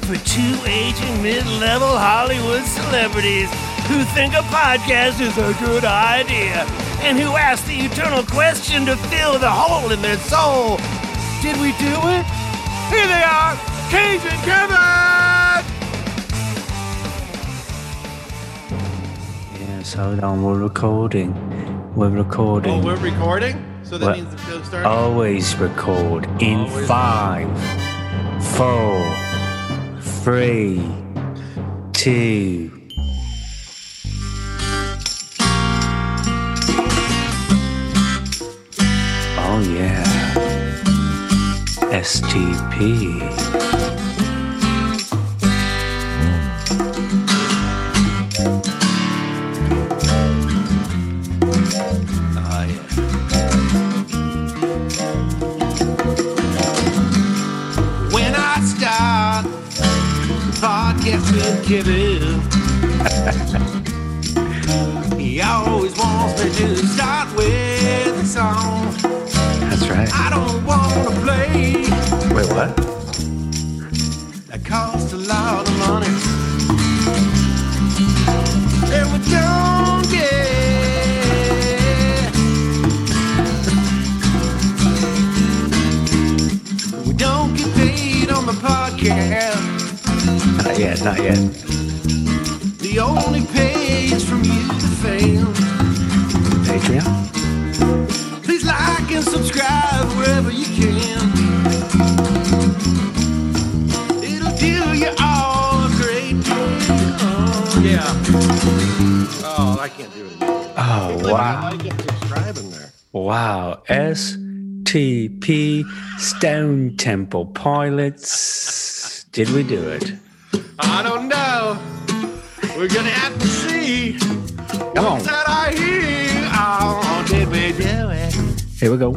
for two aging mid-level Hollywood celebrities who think a podcast is a good idea and who ask the eternal question to fill the hole in their soul. Did we do it? Here they are, Cage and Kevin! Yes, hold on, we're recording. We're recording. Oh, we're recording? So that means the show started? Always record in Always. 5, 4, 3, 2. Oh yeah. STP. When I start podcast with Kevin, he always wants me to start with a song. That's right. I don't want to play. Wait, what? That costs a lot of money. And we don't get. We don't get paid on the podcast. Not yet, not yet. The only pay is from you, the fans. Patreon? Please like and subscribe wherever you can. It'll do you all a great deal. Yeah. Oh, I can't do it. Oh, wow. Like and subscribe in there. Wow. STP Stone Temple Pilots. Did we do it? I don't know. We're gonna have to see. Come on. What's that I hear? Oh, did we do it? Here we go.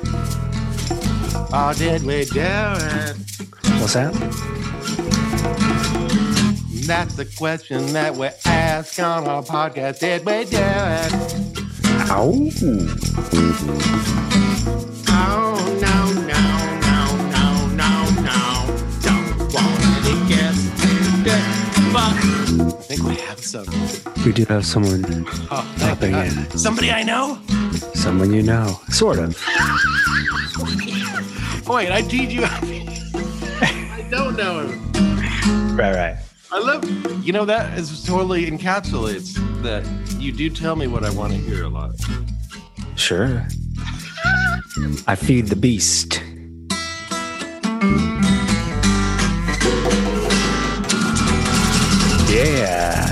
Oh, did we do it? What's that? That's the question that we ask on our podcast. Did we do it? Ow. Oh, no. Don't want to guess. But I think we have some. We do have someone popping in. Somebody I know? Someone you know. Sort of. Wait, I teed you up. I don't know him. Right. I love, that is totally encapsulates that you do tell me what I want to hear a lot. Sure. I feed the beast. Yeah.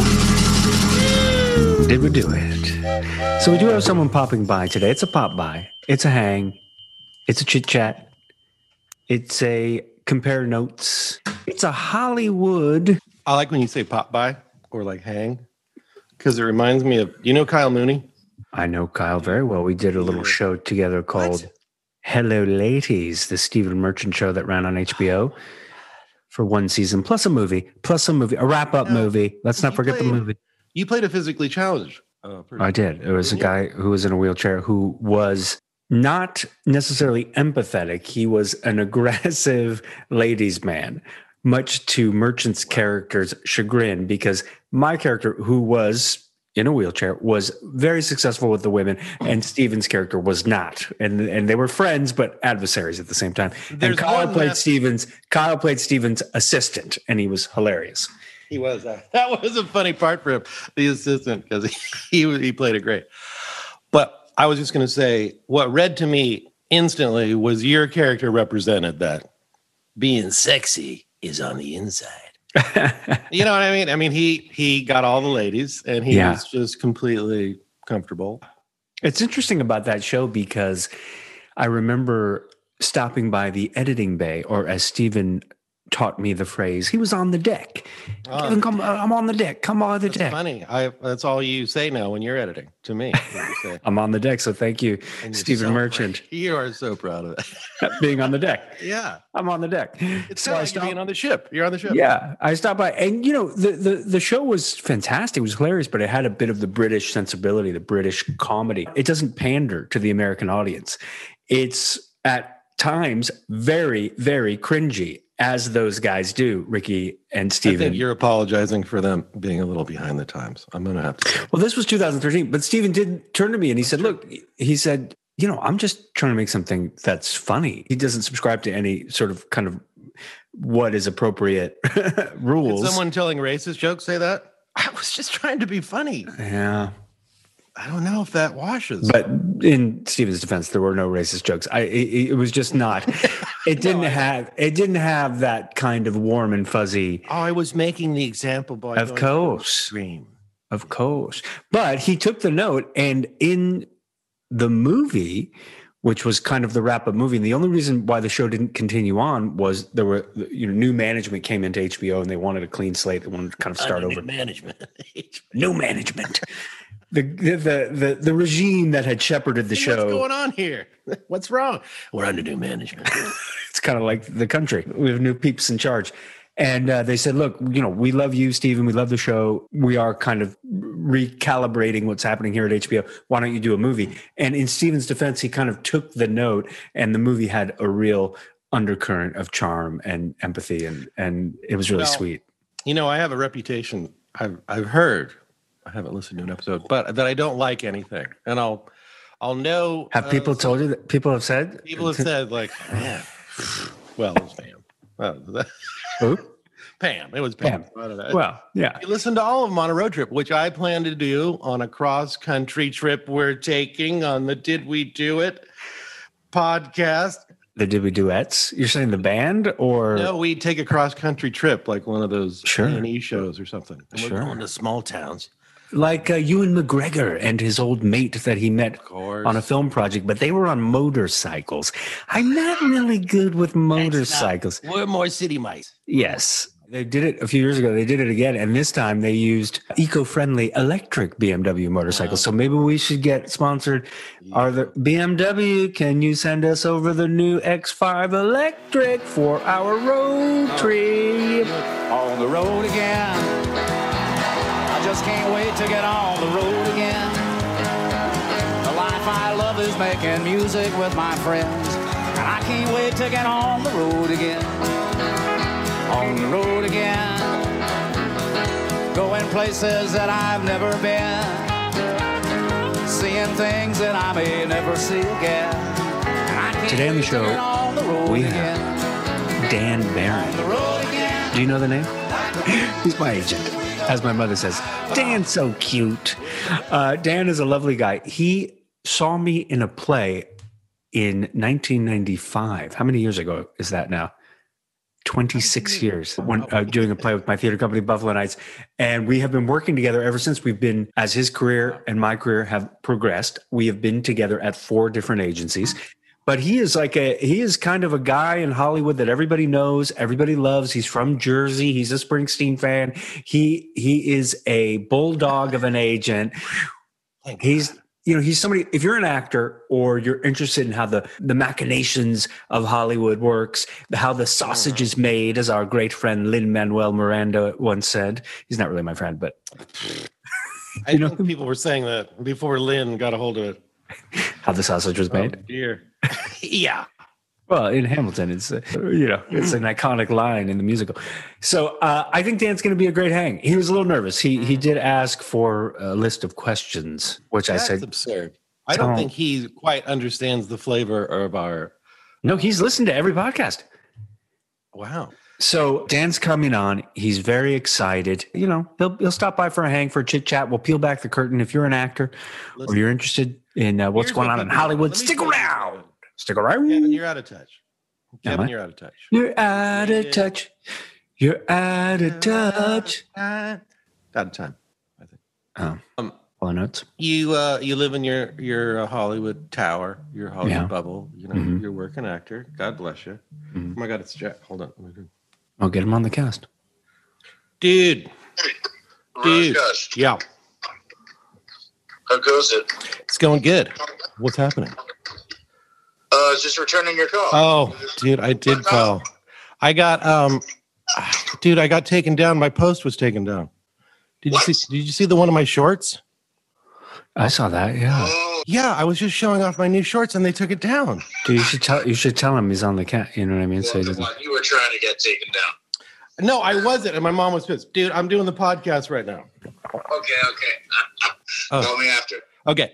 Did we do it? So we do have someone popping by today. It's a pop by. It's a hang. It's a chit chat. It's a compare notes. It's a Hollywood. I like when you say pop by or like hang because it reminds me of, Kyle Mooney? I know Kyle very well. We did a little show together called Hello Ladies, the Stephen Merchant show that ran on HBO for one season, plus a movie, a wrap-up movie. Let's not forget the movie. You played a physically challenged person. I did. It was a guy who was in a wheelchair who was not necessarily empathetic. He was an aggressive ladies' man, much to Merchant's character's chagrin, because my character, who was in a wheelchair, was very successful with the women, and Steven's character was not. And they were friends, but adversaries at the same time. And Kyle played Steven's assistant, and he was hilarious. He was. That was a funny part for him, the assistant, because he played it great. But I was just going to say, what read to me instantly was your character represented that being sexy is on the inside. You know what I mean? I mean, he got all the ladies, and he was just completely comfortable. It's interesting about that show because I remember stopping by the editing bay, or as Steven taught me the phrase, he was on the deck. Kevin, I'm on the deck. Come on the deck. Funny. That's all you say now when you're editing to me. I'm on the deck, so thank you, Stephen Merchant. You are so proud of that. Being on the deck. Yeah. I'm on the deck. It's so like being on the ship. You're on the ship. Yeah. I stopped by, and the show was fantastic. It was hilarious, but it had a bit of the British sensibility, the British comedy. It doesn't pander to the American audience. It's at times very, very cringy. as those guys do, Ricky and I Steven. think you're apologizing for them being a little behind the times. I'm going to have to. Well, this was 2013, but Steven did turn to me and he said, look, he said, I'm just trying to make something that's funny. He doesn't subscribe to any sort of kind of what is appropriate rules. Did someone telling racist jokes say that? I was just trying to be funny. Yeah. I don't know if that washes. But in Steven's defense, there were no racist jokes. It was just not. It didn't have that kind of warm and fuzzy. Oh, I was making the example by of course. Of course. But he took the note, and in the movie, which was kind of the wrap-up movie, and the only reason why the show didn't continue on was there were new management came into HBO, and they wanted a clean slate. They wanted to kind of start over. New management. The regime that had shepherded the show. What's going on here? What's wrong? We're under new management. It's kind of like the country. We have new peeps in charge. And they said, look, we love you, Steven. We love the show. We are kind of recalibrating what's happening here at HBO. Why don't you do a movie? And in Steven's defense, he kind of took the note, and the movie had a real undercurrent of charm and empathy. And it was really sweet. I have a reputation. I've heard, I haven't listened to an episode, but that I don't like anything. And I'll know. Have people told you that? People have said? People have said, like, man. Well, it was Pam. Who? Pam. It was Pam. Well, yeah. You listen to all of them on a road trip, which I plan to do on a cross-country trip we're taking on the Did We Do It podcast. The Did We Duets? You're saying the band, or? No, we take a cross-country trip, like one of those Sure. A&E shows or something. And we're going to small towns. Like Ewan McGregor and his old mate that he met on a film project, but they were on motorcycles. I'm not really good with motorcycles. We're more city mice. Yes. They did it a few years ago. They did it again. And this time they used eco-friendly electric BMW motorcycles. So maybe we should get sponsored. Are the BMW, can you send us over the new X5 electric for our road trip? On the road again. Just can't wait to get on the road again. The life I love is making music with my friends, and I can't wait to get on the road again. On the road again. Going places that I've never been, seeing things that I may never see again. And I can't Today on the show, on the road we again. have Dan Barron. Do you know the name? He's my agent. As my mother says, Dan's so cute. Dan is a lovely guy. He saw me in a play in 1995. How many years ago is that now? 26 years. When doing a play with my theater company, Buffalo Nights. And we have been working together ever since. We've been, as his career and my career have progressed, we have been together at 4 different agencies. But he is kind of a guy in Hollywood that everybody knows, everybody loves. He's from Jersey. He's a Springsteen fan. He is a bulldog of an agent. He's somebody, if you're an actor or you're interested in how the machinations of Hollywood works, how the sausage is made, as our great friend Lin-Manuel Miranda once said. He's not really my friend, but I think people were saying that before Lynn got a hold of it. How the sausage was made. Oh, dear. Yeah. Well, in Hamilton, it's it's an iconic line in the musical. So I think Dan's going to be a great hang. He was a little nervous. He did ask for a list of questions, which I said, absurd. I don't think he quite understands the flavor of our. No, he's listened to every podcast. Wow. So Dan's coming on. He's very excited. He'll stop by for a hang, for a chit chat. We'll peel back the curtain. If you're an actor or you're interested in what's going on in Hollywood, stick around. Stick around. Kevin, you're out of touch. Kevin, you're out of touch. You're out of touch. You're out of touch. Out of time, I think. All notes. You live in your Hollywood tower, your Hollywood bubble. You're a working actor. God bless you. Mm-hmm. Oh my God, it's Jack. Hold on. I'll get him on the cast. Dude. Yeah. How goes it? It's going good. What's happening? Just returning your call. Oh, dude, I did call. I got I got taken down. My post was taken down. Did you see the one of my shorts? I saw that, yeah. Oh, Yeah, I was just showing off my new shorts and they took it down. Dude, you should tell him he's on the cat. You know what I mean? Well, So he the doesn't. one you were trying to get taken down. No, I wasn't. And my mom was pissed. Dude, I'm doing the podcast right now. Okay. Call me after. Okay.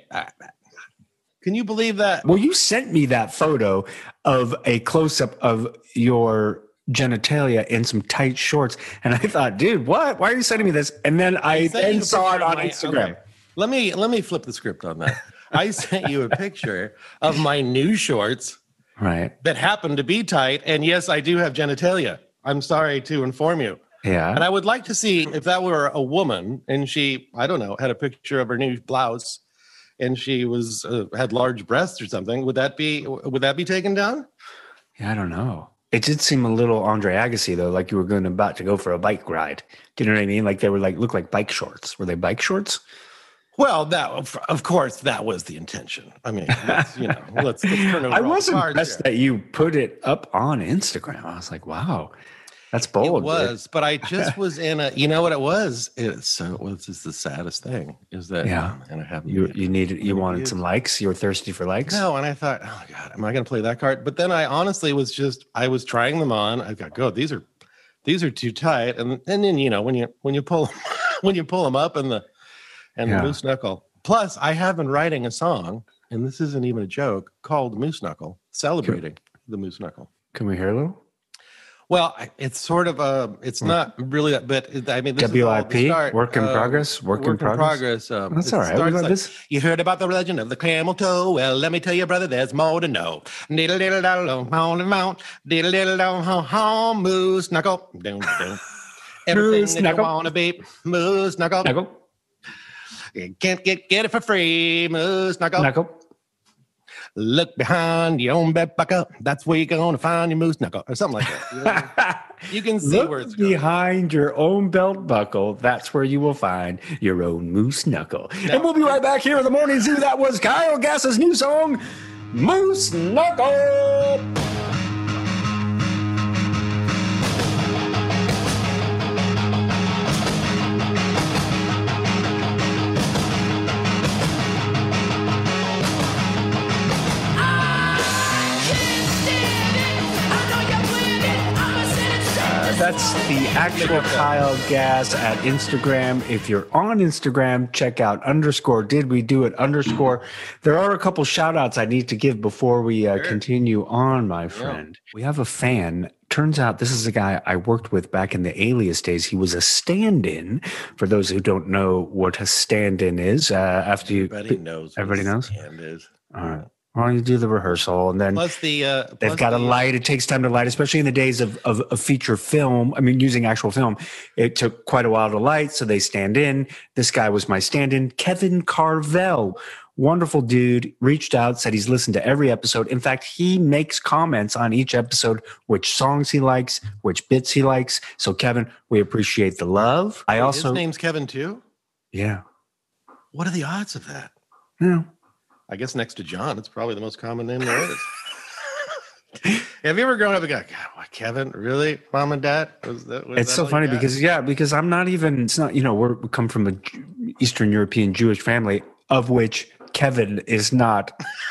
Can you believe that? Well, you sent me that photo of a close up of your genitalia in some tight shorts, and I thought, dude, what? Why are you sending me this? And then I then saw it on Instagram. Okay. Let me flip the script on that. I sent you a picture of my new shorts, Right. that happen to be tight, and yes, I do have genitalia. I'm sorry to inform you. Yeah. And I would like to see if that were a woman and she, I don't know, had a picture of her new blouse and she was had large breasts or something. Would that be taken down? Yeah, I don't know. It did seem a little Andre Agassi though, like you were about to go for a bike ride. Do you know what I mean? Like they were look like bike shorts. Were they bike shorts? Well, that of course that was the intention. I mean, let's turn over. I all was the cards impressed here. that you put it up on Instagram. I was like, wow, that's bold. It was, but I just was in a. You know what it was? It's just the saddest thing is that. Yeah. And I haven't. You wanted some likes. You were thirsty for likes. No, and I thought, oh God, am I going to play that card? But then I honestly was I was trying them on. I got, God, these are too tight. And then when you pull them up and the moose knuckle. Plus, I have been writing a song, and this isn't even a joke, called Moose Knuckle, celebrating the moose knuckle. Can we hear a little? Well, it's sort of it's not really, but I mean, this WIP, is all the start. work in progress. Work in progress. That's all right. We got this. You heard about the legend of the camel toe? Well, let me tell you, brother, there's more to know. Diddle diddle diddle on the mount, diddle diddle on moose knuckle, down down. Everything Moose that knuckle. you want to be, moose knuckle. Knuckle. You can't get it for free, moose knuckle. Knuckle. Look behind your own belt buckle. That's where you're gonna find your moose knuckle, or something like that. You know what I mean? You can see where it's Look going. behind your own belt buckle. That's where you will find your own moose knuckle. And we'll be right back here at the Morning Zoo. That was Kyle Gass's new song, Moose Knuckle. That's the actual Kyle Gass at Instagram. If you're on Instagram, check out _didwedo_it_. There are a couple shout outs I need to give before we continue on, my friend. We have a fan. Turns out this is a guy I worked with back in the Alias days. He was a stand-in. For those who don't know what a stand-in is, Everybody knows. Everybody knows? Stand is. All right. Well, you do the rehearsal, and then Plus the they've got to light. It takes time to light, especially in the days of feature film. I mean, using actual film, it took quite a while to light, so they stand in. This guy was my stand-in, Kevin Carvel. Wonderful dude, reached out, said he's listened to every episode. In fact, he makes comments on each episode, which songs he likes, which bits he likes. So, Kevin, we appreciate the love. his name's Kevin too? Yeah. What are the odds of that? Yeah. I guess next to John, it's probably the most common name there is. Have you ever grown up and go, God, what, Kevin? Really? Mom and dad? It's so funny because I'm not even, it's not, we come from a Eastern European Jewish family, of which Kevin is not.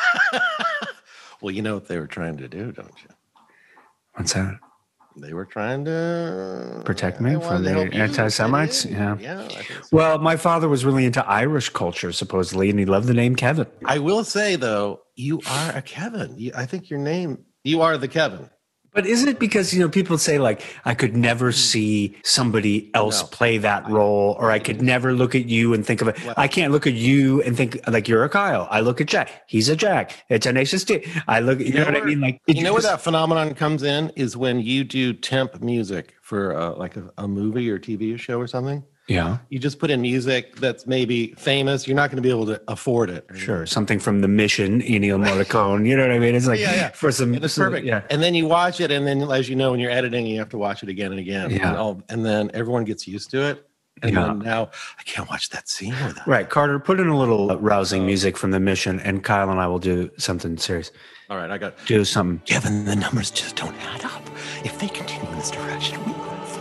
Well, you know what they were trying to do, don't you? What's that? They were trying to Protect me they wanted from to the help you. anti-Semites? They did. Yeah. Yeah, I think so. Well, my father was really into Irish culture, supposedly, and he loved the name Kevin. I will say, though, you are a Kevin. I think you are the Kevin. But isn't it because, people say, like, I could never see somebody else No. play that role, or I could never look at you and think of it. Well- I can't look at you and think, like, you're a Kyle. I look at Jack. He's a Jack. It's Tenacious D. I look, you know what I mean? Like, You know where that phenomenon comes in is when you do temp music for like a movie or TV show or something. Yeah. You just put in music that's maybe famous. You're not going to be able to afford it. Sure, something from The Mission, Ennio Morricone. You know what I mean? It's like for some. It's perfect. Yeah, And then you watch it, and then as you know, when you're editing, you have to watch it again and again. Yeah. And then everyone gets used to it. And Yeah. then now I can't watch that scene without. right. Carter, put in a little rousing music from The Mission, and Kyle and I will do something serious. All right, I got. Do something. Kevin, the numbers just don't add up. If they continue in this direction, we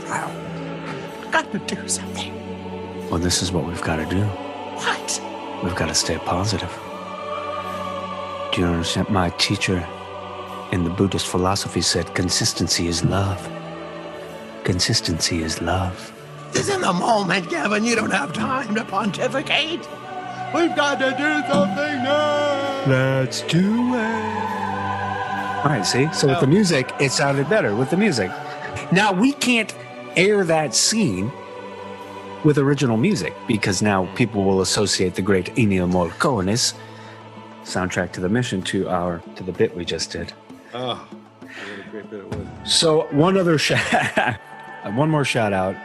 got to do something. Well, this is what we've got to do. What? We've got to stay positive. Do you understand? My teacher in the Buddhist philosophy said consistency is love. Consistency is love. This is in the moment, Kevin. You don't have time to pontificate. We've got to do something now. Let's do it. All right, see? So with the music, it sounded better with the music. Now, we can't air that scene with original music because now people will associate the great Ennio Morricone's soundtrack to the mission to the bit we just did. Oh, what a great bit it was. So one more shout out.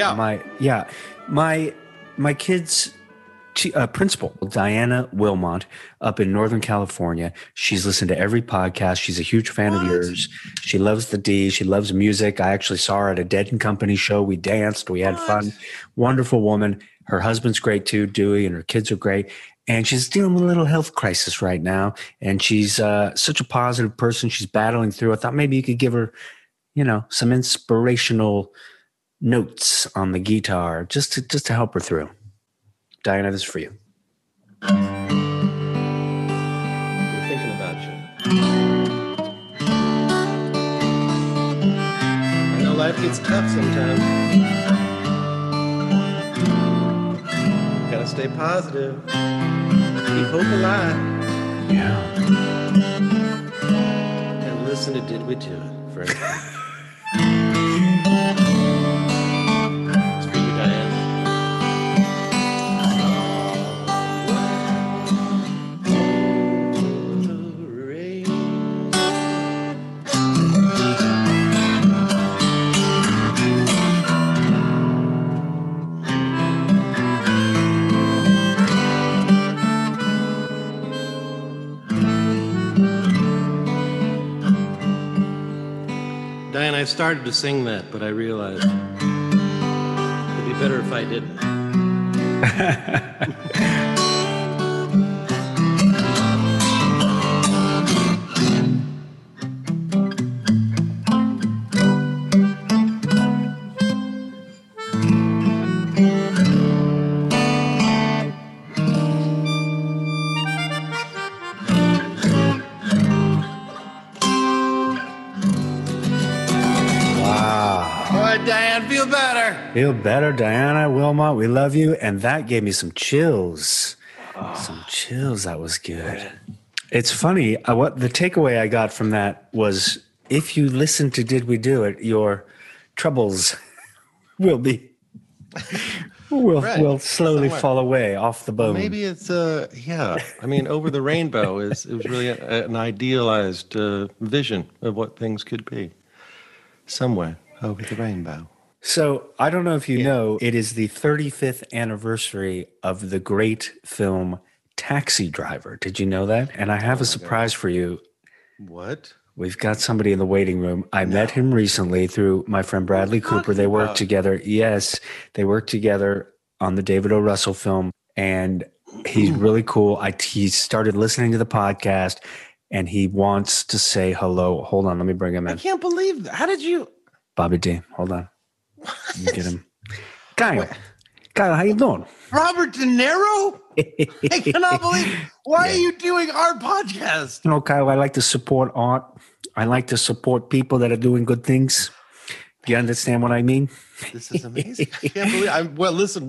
My kids' principal, Diana Wilmot, up in Northern California. She's listened to every podcast. She's a huge fan of yours. She loves the D. She loves music. I actually saw her at a Dead and Company show. We danced. We had fun. Wonderful woman. Her husband's great too, Dewey, and her kids are great. And she's dealing with a little health crisis right now. And she's such a positive person. She's battling through. I thought maybe you could give her, some inspirational notes on the guitar just to help her through. Diana, this is for you. We're thinking about you. I know life gets tough sometimes. Gotta stay positive. Keep hope alive. Yeah. And listen to Did We Do It? It's for you, Diane. Diane, I started to sing that, but I realized it'd be better if I didn't. Feel better. Feel better, Diana Wilmot. We love you. And that gave me some chills. Some chills. That was good. It's funny. What the takeaway I got from that was if you listen to Did We Do It, your troubles will slowly fall away off the bone. Well, maybe it's I mean, Over the Rainbow it was really an idealized vision of what things could be. Somewhere over the rainbow. So I don't know if you know, it is the 35th anniversary of the great film Taxi Driver. Did you know that? And I have a surprise for you. What? We've got somebody in the waiting room. I met him recently through my friend Bradley Cooper. They worked together. Yes, they worked together on the David O. Russell film. And he's really cool. He started listening to the podcast and he wants to say hello. Hold on, let me bring him in. I can't believe that. How did you? Bobby D, hold on. Let me get him. Kyle, how you doing? Robert De Niro? I cannot believe. Why are you doing our podcast? You know, Kyle, I like to support art. I like to support people that are doing good things. Do you understand what I mean? This is amazing. I can't believe. Well, listen,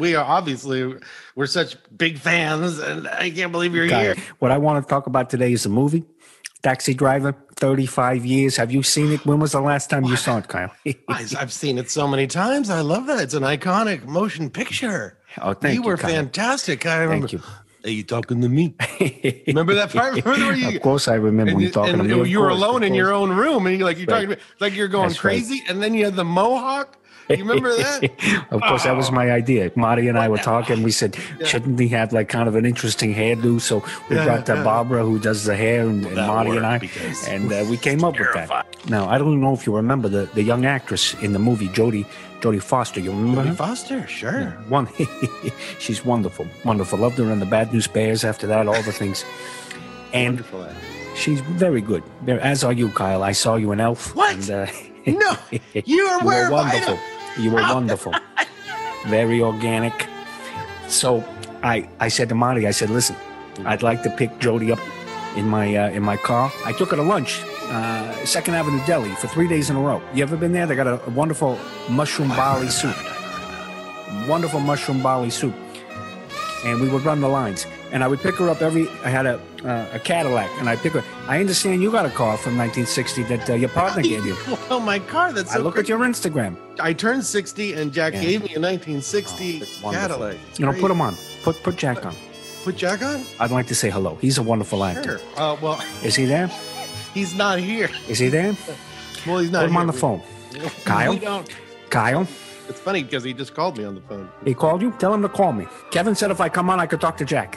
we're such big fans, and I can't believe you're here. What I want to talk about today is a movie. Taxi Driver, 35 years. Have you seen it? When was the last time you saw it, Kyle? I've seen it so many times. I love that. It's an iconic motion picture. Oh, thank you. You were fantastic. I remember. Thank you. Are you talking to me? Remember that part? Of course, I remember you talking to me. You were alone in your own room, and you're talking to me, like you're going crazy. Right. And then you had the mohawk. You remember that? Of course, that was my idea. Marty and I were talking. We said, shouldn't he have like kind of an interesting hairdo? So we brought Barbara, who does the hair, and Marty and I, and we came up with that. Now, I don't know if you remember the young actress in the movie, Jodie Foster. You remember her? Foster? Sure. Yeah, she's wonderful. Wonderful. Loved her in the Bad News Bears after that, all the things. And wonderful. She's very good. As are you, Kyle. I saw you in Elf. What? And, no, you were wonderful. You were wonderful. Very organic. So I said to Marty, I said, listen, I'd like to pick Jodie up in my car. I took her to lunch, 2nd Avenue Deli, for 3 days in a row. You ever been there? They got a wonderful mushroom barley soup. Wonderful mushroom barley soup. And we would run the lines. And I would pick her up I had a Cadillac, and I'd pick her. I understand you got a car from 1960 that your partner gave you. Well, my car, that's so I look at your Instagram. I turned 60, and Jack gave me a 1960 Cadillac. Put him on. Put Jack on. Put Jack on? I'd like to say hello. He's a wonderful actor. Sure. Well, is he there? He's not here. Is he there? Well, he's not Put him here. on the phone. Kyle? We don't. Kyle? It's funny because he just called me on the phone. He called you? Tell him to call me. Kevin said if I come on, I could talk to Jack.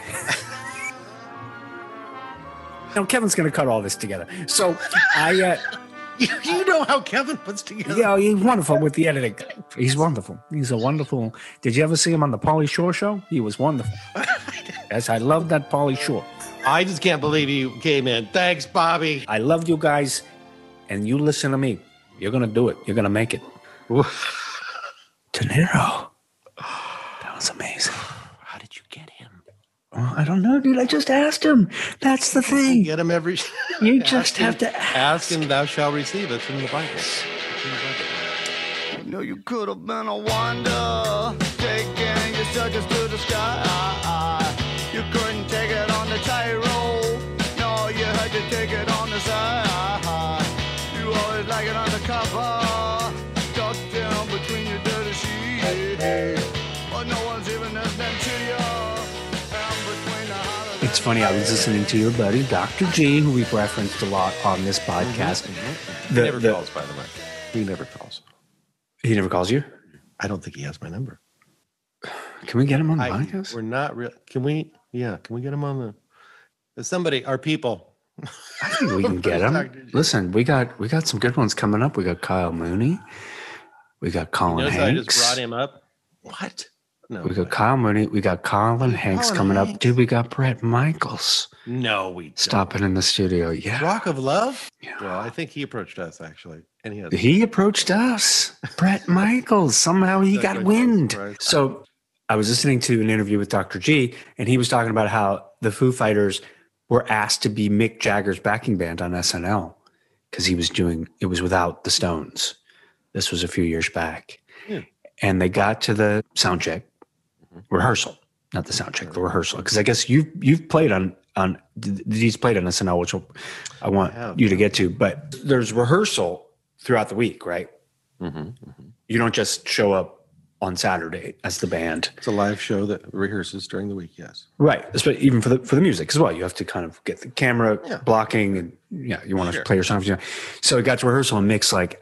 Kevin's going to cut all this together. So You know how Kevin puts together. Yeah, he's wonderful with the editing. He's wonderful. He's a wonderful. Did you ever see him on the Pauly Shore show? He was wonderful. Yes, I love that Pauly Shore. I just can't believe you came in. Thanks, Bobby. I loved you guys, and you listen to me. You're going to do it. You're going to make it. De Niro. That was amazing. How did you get him? Well, I don't know, dude. I just asked him. That's the thing. Get him every. You just have to ask him. Thou shalt receive. It's in the Bible. You know you could have been a wonder, taking your circus to the sky. You couldn't take it on the tightrope. No, you had to take it on the side. You always like it undercover, tucked down between your dirty sheets. But no one's even listening to you. It's funny, I was listening to your buddy, Dr. G, who we've referenced a lot on this podcast. He never calls, by the way. He never calls. He never calls you? I don't think he has my number. Can we get him on the podcast? We're not real. Can we? Yeah, can we get him on the? Somebody, our people. I think we can get him. Listen, we got some good ones coming up. We got Kyle Mooney. We got Colin Hanks. I just brought him up. What? No, we got Kyle Mooney. We got Colin Hanks coming up. Dude, we got Bret Michaels. No, we don't. Stopping in the studio. Yeah. Rock of Love? Yeah. Well, I think he approached us, actually. And he approached us. Bret Michaels. Somehow he got wind. So I was listening to an interview with Dr. G, and he was talking about how the Foo Fighters were asked to be Mick Jagger's backing band on SNL because it was without the Stones. This was a few years back. Yeah. And they got to the sound check. Rehearsal, not the sound check, the rehearsal. Because I guess you've played on he's played on SNL, which I want you to get to. But there's rehearsal throughout the week, right? Mm-hmm, mm-hmm. You don't just show up on Saturday as the band. It's a live show that rehearses during the week. Yes, right. Even for the music as well, you have to kind of get the camera blocking, and you want to play your songs. So we got to rehearsal, and Mick's like,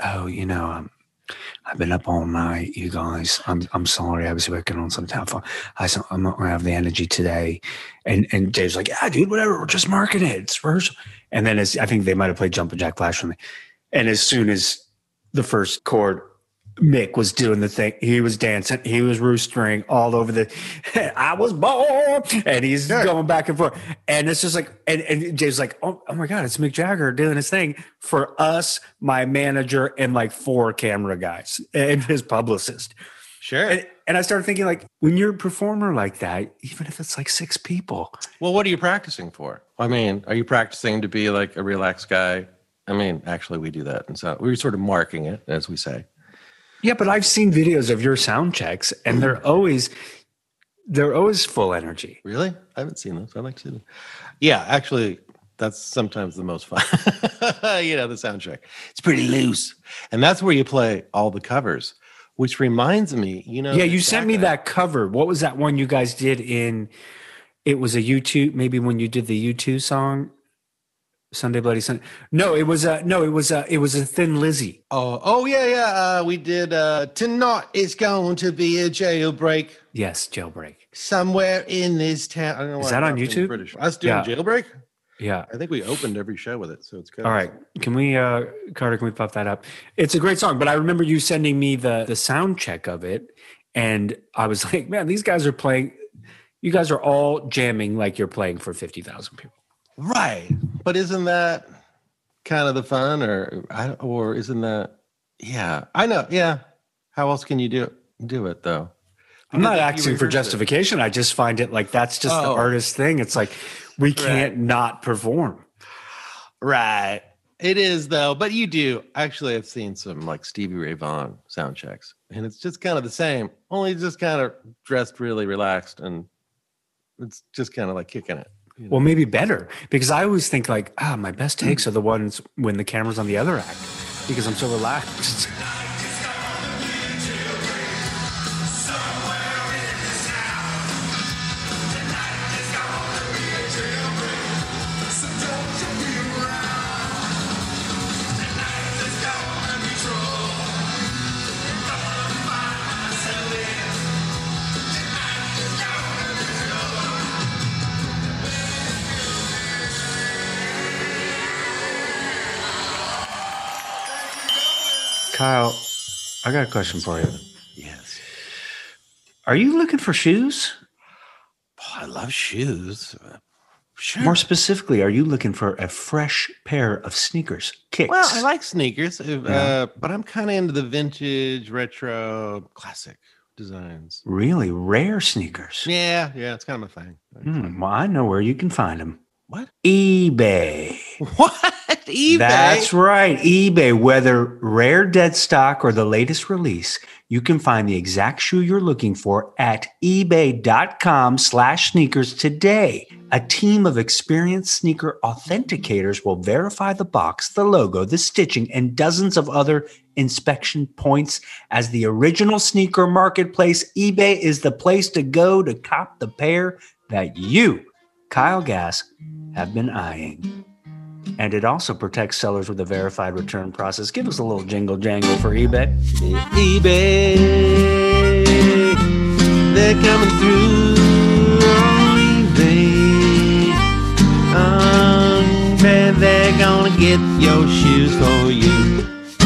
I've been up all night, you guys. I'm sorry. I was working on some stuff. I'm not gonna have the energy today. And Dave's like, yeah, dude, whatever. We're just marking it. It's rehearsal. And then I think they might have played Jumpin' Jack Flash for me. And as soon as the first chord, Mick was doing the thing. He was dancing. He was roostering all over I was born. And he's going back and forth. And it's just like, and Dave's like, oh my God, it's Mick Jagger doing his thing for us, my manager, and like 4 camera guys and his publicist. Sure. And I started thinking, like, when you're a performer like that, even if it's like 6 people. Well, what are you practicing for? I mean, are you practicing to be like a relaxed guy? I mean, actually, we do that. And so we're sort of marking it, as we say. Yeah, but I've seen videos of your sound checks, and they're always full energy. Really? I haven't seen those. I'd like to see them. Yeah, actually, that's sometimes the most fun. The sound check. It's pretty loose. And that's where you play all the covers, which reminds me, Yeah, you sent me that cover. What was that one you guys did it was a U2, maybe when you did the U2 song? Sunday Bloody Sunday. No, it was a Thin Lizzy. Oh yeah. We did Tonight Is Going to Be a Jailbreak. Yes, Jailbreak. Somewhere in this town. I don't know why. Is that on YouTube? British. Us doing Jailbreak? Yeah. I think we opened every show with it, so it's good. All right. Can we Carter, can we pop that up? It's a great song, but I remember you sending me the sound check of it, and I was like, man, these guys are playing, you guys are all jamming like you're playing for 50,000 people. Right. But isn't that kind of the fun or isn't that, I know. Yeah. How else can you do it though? I'm not asking for justification. I just find it like, that's just the artist thing. It's like We can't not perform. Right. It is though, but you do. Actually, I've seen some like Stevie Ray Vaughan sound checks, and it's just kind of the same, only just kind of dressed really relaxed, and it's just kind of like kicking it. You know? Well, maybe better, because I always think like, my best takes are the ones when the camera's on the other act, because I'm so relaxed. Kyle, I got a question for you. Yes. Are you looking for shoes? Oh, I love shoes. Sure. More specifically, are you looking for a fresh pair of sneakers, kicks? Well, I like sneakers, but I'm kind of into the vintage, retro, classic designs. Really rare sneakers. Yeah, it's kind of my thing. Well, I know where you can find them. What? eBay. What? eBay? That's right. eBay. Whether rare dead stock or the latest release, you can find the exact shoe you're looking for at ebay.com/sneakers today. A team of experienced sneaker authenticators will verify the box, the logo, the stitching, and dozens of other inspection points. As the original sneaker marketplace, eBay is the place to go to cop the pair that you, Kyle Gass, have been eyeing. And it also protects sellers with a verified return process. Give us a little jingle jangle for eBay. eBay, they're coming through on eBay. Man, they're gonna get your shoes for you.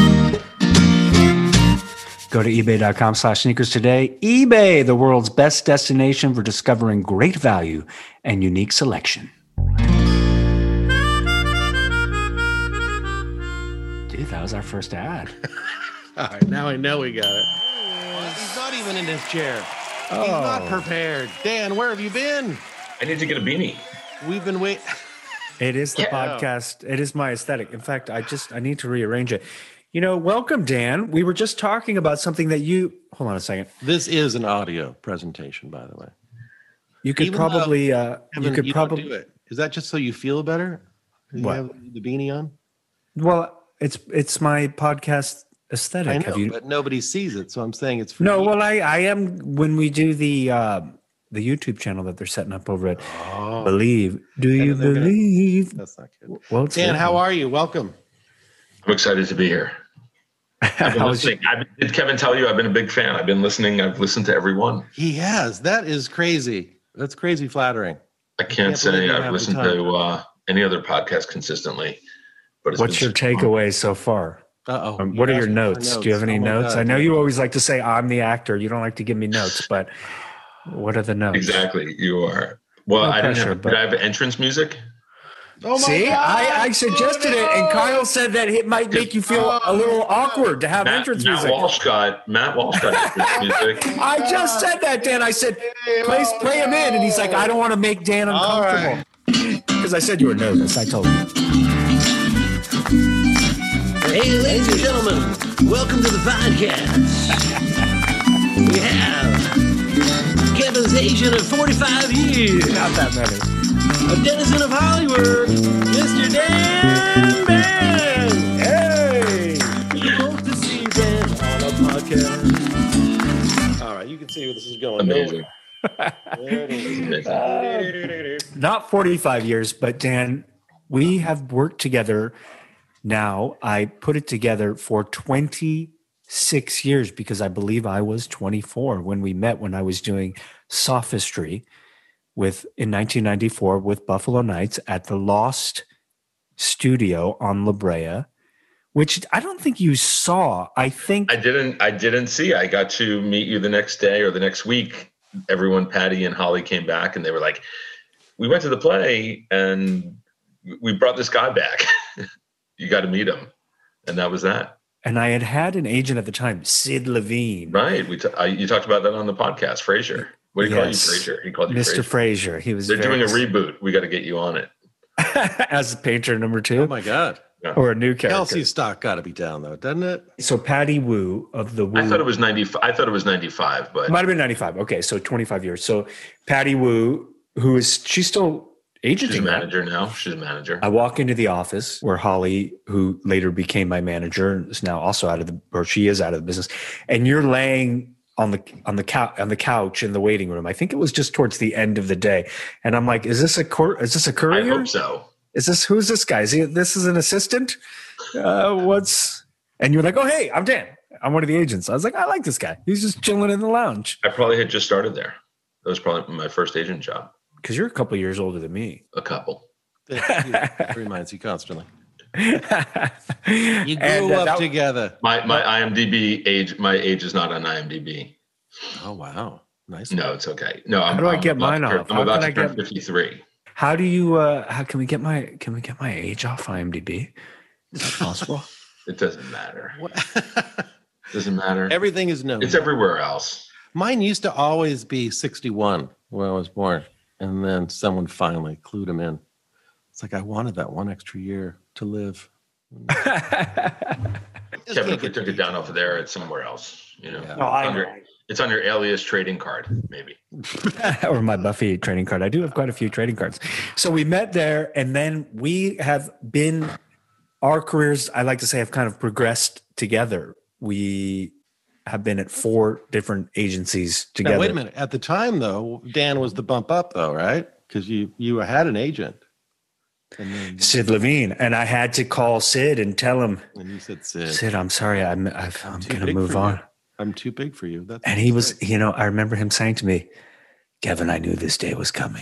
Go to ebay.com/sneakers today. eBay, the world's best destination for discovering great value and unique selection. Dude, that was our first ad. All right, now I know we got it. He's not even in his chair. He's not prepared. Dan, where have you been? I need to get a beanie. We've been waiting. It is the podcast. It is my aesthetic. In fact, I need to rearrange it. You know, welcome, Dan. We were just talking about something that hold on a second. This is an audio presentation, by the way. You could Even probably, Don't do it. Is that just so you feel better? You What? have the beanie on? well, it's my podcast aesthetic. I know, Have you? but nobody sees it, so I'm saying it's for No, me. well, I am when we do the YouTube channel that they're setting up over at Believe. Do you then they're gonna- believe? That's not good. Well, it's Dan, how are you? Welcome. I'm excited to be here. I've been listening. Did Kevin tell you I've been a big fan? I've been listening. I've listened to every one. He has. That is crazy. That's crazy flattering. I can't believe say you I've have listened the time. to any other podcast consistently. But it's What's been your so fun. takeaway so far? Uh-oh. What are your asking for notes? Do you have any Oh my notes? God. I know you always like to say I'm the actor. You don't like to give me notes, but what are the notes? Exactly, you are. Well, No I didn't pressure, have. but- Did I have entrance music? Oh my See, God. I suggested it, and Kyle said that it might make you feel a little awkward to have entrance Matt music. Walsh got entrance music. I just said that, Dan. I said, play him in. And he's like, I don't want to make Dan uncomfortable. Because I said you were nervous. I told you. Hey, ladies and gentlemen, welcome to the podcast. We have Kevin's agent of 45 years, Not that many. a denizen of Hollywood, Mr. Dan Band. Hey! You're supposed to see Dan on a podcast. All right, you can see where this is going. Amazing. There it is. Amazing. Not 45 years, but Dan, we have worked together now. I put it together for 26 years because I believe I was 24 when we met, when I was doing sophistry in 1994 with Buffalo Nights at the Lost Studio on La Brea, which I don't think you saw. I think I didn't see. I got to meet you the next day or the next week. Everyone, Patty and Holly, came back and they were like, "We went to the play and we brought this guy back. You got to meet him," and that was that. and I had an agent at the time, Sid Levine. Right. You talked about that on the podcast, Frasier. What do you call you, Yes. Fraser? He called you Mr. Fraser. Fraser. He was. They're doing a very- reboot. We got to get you on it. as painter number 2, Oh my God. or a new character. Kelsey's stock got to be down though, doesn't it? So Patty Wu of the Wu. I thought it was 95. I thought it was 95, but Might have been 95. Okay, so 25 years. So Patty Wu, she's still agenting. she's a now. manager now. She's a manager. I walk into the office where Holly, who later became my manager, is now also she is out of the business. And you're laying on the couch in the waiting room. I think it was just towards the end of the day. And I'm like, is this a I courier? hope so. Who's this guy? This is an assistant? And you're like, oh, hey, I'm Dan. I'm one of the agents. I was like, I like this guy. He's just chilling in the lounge. I probably had just started there. That was probably my first agent job. Because you're a couple years older than me. A couple. It reminds you constantly. You You grew up together. My IMDb age. My age is not on IMDb. Oh wow, nice. No, it's okay. No, How do I get mine off? I'm How about can to I turn get- 53. How do you? How can we get my age off IMDb? Is that possible? It doesn't matter. Doesn't matter. Everything is known. It's everywhere else. Mine used to always be 61 when I was born, and then someone finally clued him in. It's like I wanted that one extra year to live. Kevin, if we took it down over there, it's somewhere else. You know, Yeah. it's on your alias trading card, maybe. Or my Buffy trading card. I do have quite a few trading cards. So we met there, and then we have been. Our careers, I like to say, have kind of progressed together. We have been at 4 different agencies together. Now, wait a minute. At the time, though, Dan was the bump up, though, right? Because you had an agent. And then Sid Levine, and I had to call Sid and tell him, and you said, Sid, Sid, I'm sorry, I'm too going to big move for on. you. I'm too big for you. That's And he was, I remember him saying to me, Kevin, I knew this day was coming.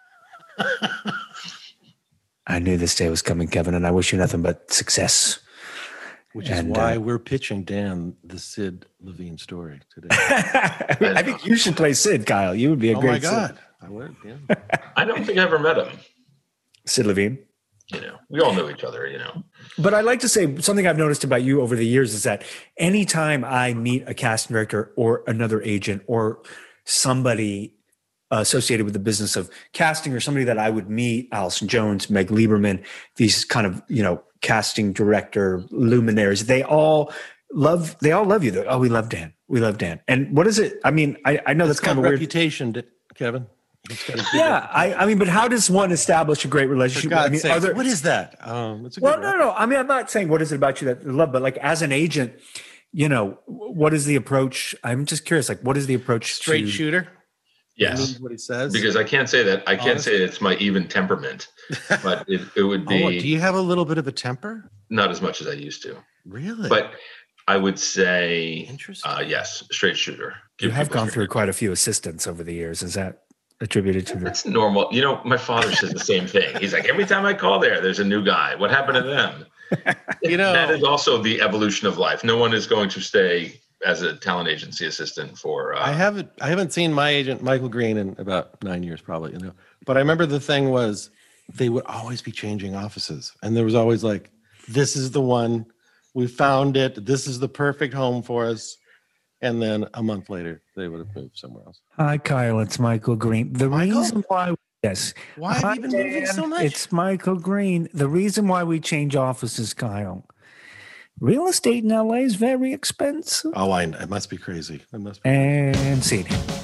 I knew this day was coming, Kevin, and I wish you nothing but success. Which is why we're pitching Dan the Sid Levine story today. I think you should play Sid, Kyle. You would be a Oh great my God. I would, yeah. I don't think I ever met him. Sid Levine. You know, we all know each other, you know. But I'd like to say something I've noticed about you over the years is that anytime I meet a casting director or another agent or somebody associated with the business of casting or somebody that I would meet, Allison Jones, Meg Lieberman, these kind of, casting director luminaries, they all love you. They're, oh, we love Dan. We love Dan. And what is it? I mean, I know that's kind of a weird reputation, Kevin. Yeah, I mean, but how does one establish a great relationship? I mean, sakes, what is that? It's a good no. I mean, I'm not saying what is it about you that you love, but like as an agent, what is the approach? I'm just curious, like, what is the approach? Straight shooter? Yes. What he says? Because I can't say that. I can't say it's my even temperament, but it would be. Oh, do you have a little bit of a temper? Not as much as I used to. Really? But I would say, Interesting. yes, straight shooter. You have gone through quite a few assistants over the years. Is that attributed to That's normal. My father says the same thing. He's like, every time I call there's a new guy. What happened to them? That is also the evolution of life. No one is going to stay as a talent agency assistant for. I haven't seen my agent Michael Green in about 9 years, probably. But I remember the thing was they would always be changing offices, and there was always like, this is the one, we found it. This is the perfect home for us. And then a month later, they would have moved somewhere else. Hi, Kyle. It's Michael Green. The reason why, yes. Why have you been moving so much? It's Michael Green. The reason why we change offices, Kyle. Real estate in LA is very expensive. Oh, it must be crazy. It must be. And see.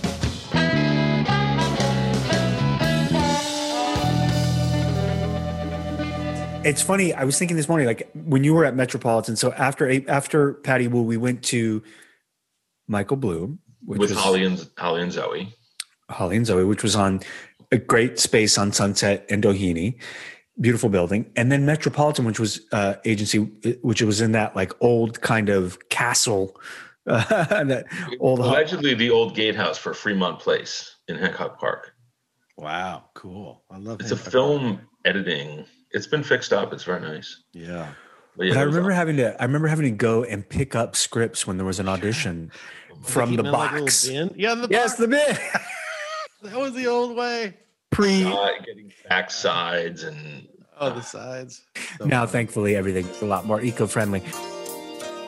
It's funny. I was thinking this morning, like when you were at Metropolitan. So after Patty Wu, we went to Michael Bloom, which with was Holly and Zoe. Holly and Zoe, which was on a great space on Sunset and Doheny, beautiful building, and then Metropolitan, which was agency, which was in that like old kind of castle, that old allegedly the old gatehouse for Fremont Place in Hancock Park. Wow, cool! I love it. It's a film editing. It's been fixed up. It's very nice. Yeah. But I remember having to go and pick up scripts when there was an audition from the box. Yeah, the yes, box. the bin. That was the old way. Getting back sides and the sides. So now, thankfully, everything's a lot more eco-friendly.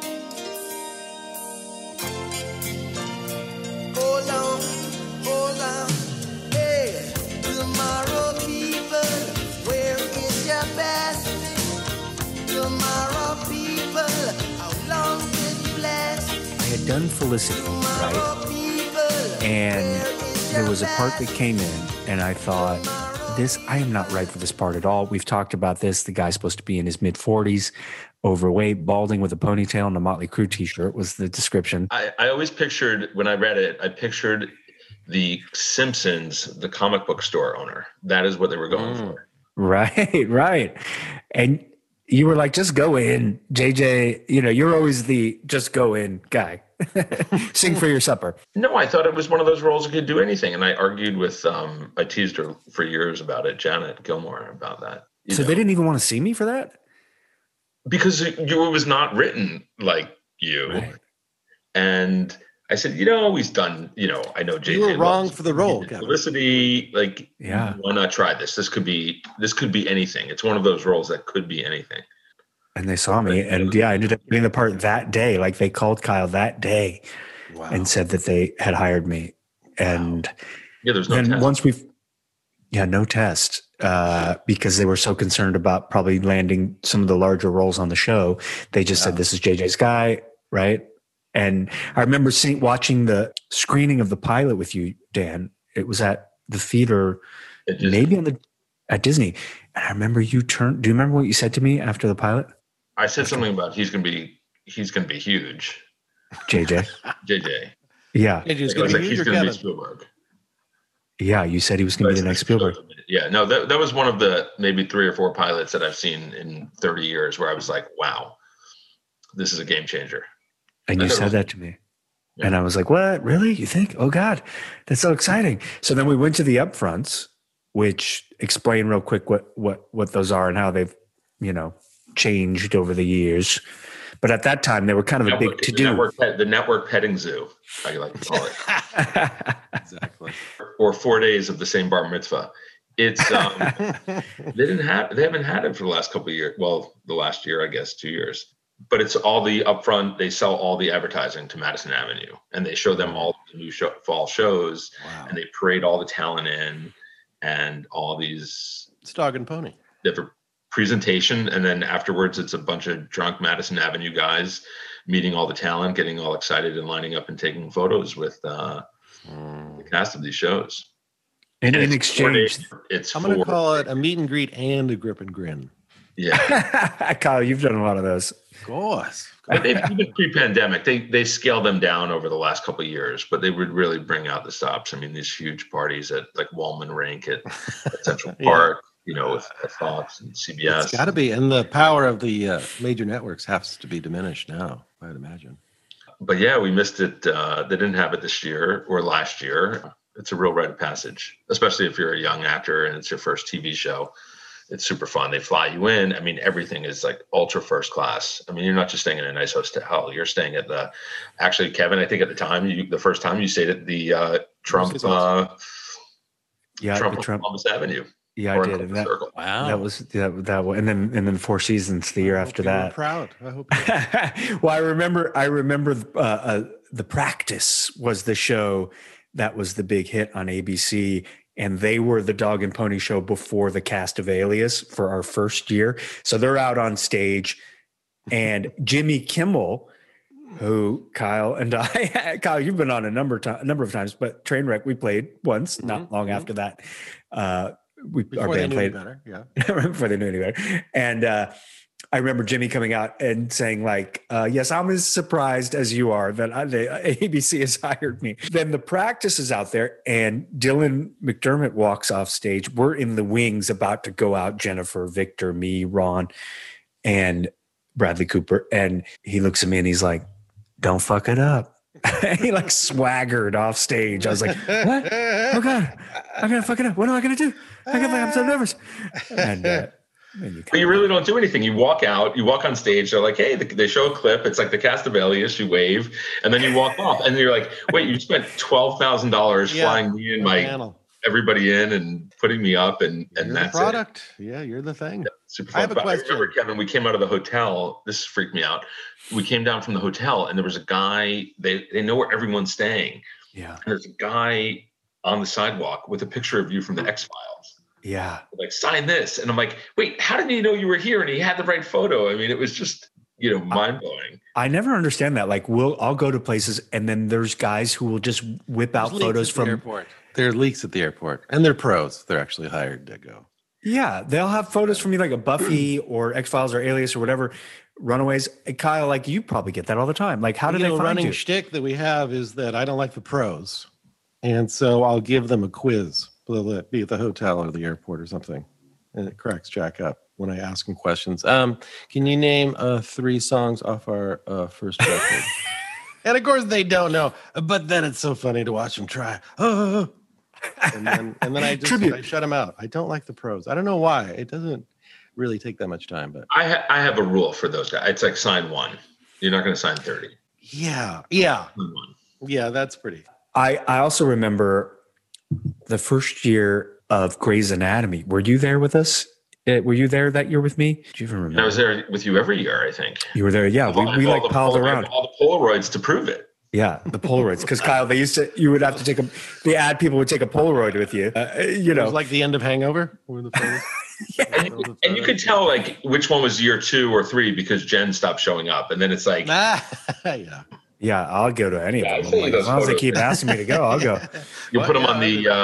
Hold on, had done Felicity, right? And there was a part that came in, and I thought, I am not right for this part at all. We've talked about this. The guy's supposed to be in his mid-40s, overweight, balding with a ponytail and a Motley Crue t-shirt was the description. I always pictured, when I read it, I pictured the Simpsons, the comic book store owner. That is what they were going for. Right. And you were like, just go in, JJ. You're always the just go in guy. Sing for your supper. No, I thought it was one of those roles that could do anything. And I argued with, I teased her for years about it, Janet Gilmore, about that. So they didn't even want to see me for that? Because it was not written like you. Right. And I said, he's done, I know JJ. You were wrong for the role. Felicity, why not try this? This could be anything. It's one of those roles that could be anything. And they saw me, and I ended up getting the part that day. Like, they called Kyle that day and said that they had hired me. And there's no test. No test, because they were so concerned about probably landing some of the larger roles on the show. They just said, this is JJ's guy, right? And I remember watching the screening of the pilot with you, Dan. It was at the theater, maybe at Disney. And I remember do you remember what you said to me after the pilot? I said something about he's going to be huge. JJ. Yeah. JJ's going to be huge. He's going to be Spielberg. Yeah, you said he was going to be the next Spielberg. Yeah, no, that was one of the maybe 3 or 4 pilots that I've seen in 30 years where I was like, wow, this is a game changer. And you said that to me. Yeah. And I was like, what? Really? You think? Oh, God, that's so exciting. So then we went to the upfronts, which explain real quick what those are and how they've, changed over the years. But at that time, they were kind of a big to-do. The network petting zoo, how you like to call it. Exactly. Or 4 days of the same bar mitzvah. It's they haven't had it for the last couple of years. Well, the last year, I guess, 2 years. But it's all the upfront. They sell all the advertising to Madison Avenue, and they show them all the new fall shows, and they parade all the talent in, and all these. It's dog and pony. Different presentation, and then afterwards, it's a bunch of drunk Madison Avenue guys meeting all the talent, getting all excited, and lining up and taking photos with the cast of these shows. And in exchange, I'm going to call it a meet and greet and a grip and grin. Yeah, Kyle, you've done a lot of those. Of course. But even pre-pandemic, they scaled them down over the last couple of years, but they would really bring out the stops. I mean, these huge parties at like Wallman Rink at Central Park, with Fox and CBS. It's got to be, and the power of the major networks has to be diminished now, I would imagine. But yeah, we missed it. They didn't have it this year or last year. It's a real rite of passage, especially if you're a young actor and it's your first TV show. It's super fun. They fly you in. I mean, everything is like ultra first class. I mean, you're not just staying in a nice hotel. You're staying at actually, Kevin, I think at the time, the first time you stayed at the Trump Columbus Avenue. Yeah, I did. And wow. That was that one. And then Four Seasons the year after that. I'm proud. I hope. Well, I remember The Practice was the show that was the big hit on ABC. And they were the dog and pony show before the cast of Alias for our first year. So they're out on stage, and Jimmy Kimmel, who Kyle and I, Kyle, you've been on a number of times, but Trainwreck we played once, not long after that. Our band played better, before they knew any better. And I remember Jimmy coming out and saying like, yes, I'm as surprised as you are that ABC has hired me. Then The Practice is out there, and Dylan McDermott walks off stage. We're in the wings about to go out, Jennifer, Victor, me, Ron, and Bradley Cooper. And he looks at me and he's like, don't fuck it up. He like swaggered off stage. I was like, what? Oh God, I'm going to fuck it up. What am I going to do? I'm so nervous. And but you really don't do anything. You walk out, you walk on stage. They're like, hey, they show a clip. It's like the cast of Alias. You wave, and then you walk off. And you're like, wait, you spent $12,000 flying me and everybody in and putting me up, and that's the product. Yeah, you're the thing. Yeah, super fun. I have a question. I remember, Kevin, we came out of the hotel. This freaked me out. We came down from the hotel, and there was a guy. They know where everyone's staying. Yeah. And there's a guy on the sidewalk with a picture of you from the X-Files. Yeah. Like, sign this. And I'm like, wait, how did he know you were here? And he had the right photo. I mean, it was just mind blowing. I never understand that. Like, I'll go to places and then there's guys who will just whip out photos from the airport. There are leaks at the airport, and they're pros. They're actually hired to go. Yeah, they'll have photos from you, like a Buffy or X-Files or Alias or whatever. Runaways. Kyle, like, you probably get that all the time. Like, how do they find running you? shtick that we have is that I don't like the pros, and so I'll give them a quiz. They'll be at the hotel or the airport or something, and it cracks Jack up when I ask him questions. Can you name 3 songs off our first record? And of course they don't know, but then it's so funny to watch them try. And then I shut them out. I don't like the pros. I don't know why. It doesn't really take that much time, but I have a rule for those guys. It's like sign 1. You're not going to sign 30. Yeah, that's pretty. I also remember the first year of Grey's Anatomy. Were you there with us? Were you there that year with me? Do you even remember? I was there with you every year, I think. You were there, yeah. We like piled around. All the Polaroids to prove it. Yeah, the Polaroids. Because Kyle, you would have to take the ad people would take a Polaroid with you. It was like the end of Hangover. Where the photos. Yeah. And you could tell like which one was year 2 or 3 because Jen stopped showing up, and then it's like, yeah, I'll go to any of them. Like, as long as they keep asking me to go, I'll go. You'll put them on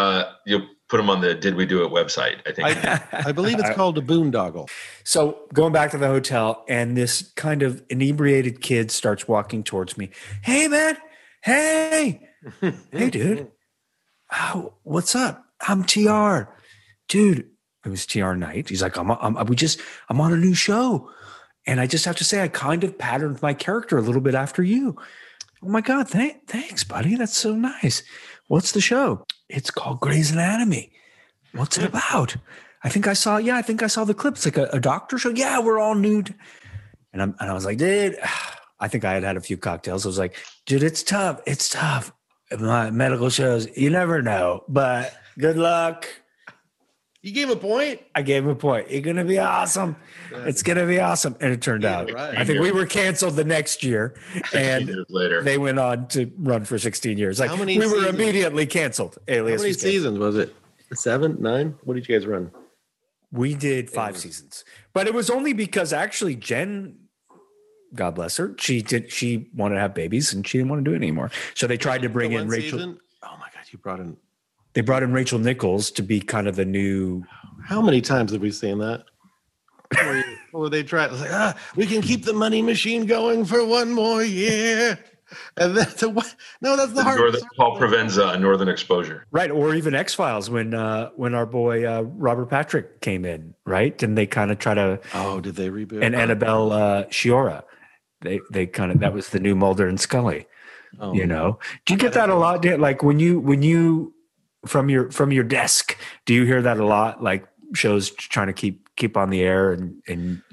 the Did We Do It website, I think. I believe it's called a boondoggle. So going back to the hotel, and this kind of inebriated kid starts walking towards me. Hey, man. Hey, dude. Oh, what's up? I'm TR. Dude, it was TR night. He's like, I'm on a new show. And I just have to say, I kind of patterned my character a little bit after you. Oh my God. Thanks, buddy. That's so nice. What's the show? It's called Grey's Anatomy. What's it about? I think I saw the clips. Like a doctor show. Yeah, we're all nude. And I was like, dude, I think I had a few cocktails. I was like, dude, it's tough. It's tough. My medical shows, you never know, but good luck. You gave a point? I gave him a point. You're going to be awesome. It's going to be awesome. And it turned out. Right. I think we were canceled the next year. And years later, they went on to run for 16 years. Like, we were immediately canceled. Alias. How many seasons was it? 7, 9? What did you guys run? We did 5 seasons. But it was only because actually Jen, God bless her, she wanted to have babies and she didn't want to do it anymore. So they tried to bring in Rachel. Season? Oh my God, They brought in Rachel Nichols to be kind of the new. How many times have we seen that? Or they tried, it was like, we can keep the money machine going for 1 more year. And that's that's the hard. Paul Provenza, Northern Exposure. Right. Or even X-Files when our boy Robert Patrick came in, right? And they kind of try to. Oh, did they reboot? And Annabelle Sciorra. They kind of, that was the new Mulder and Scully. Oh, do you get that a lot? Dan? Like when you from your desk, do you hear that a lot? Like shows trying to keep on the air and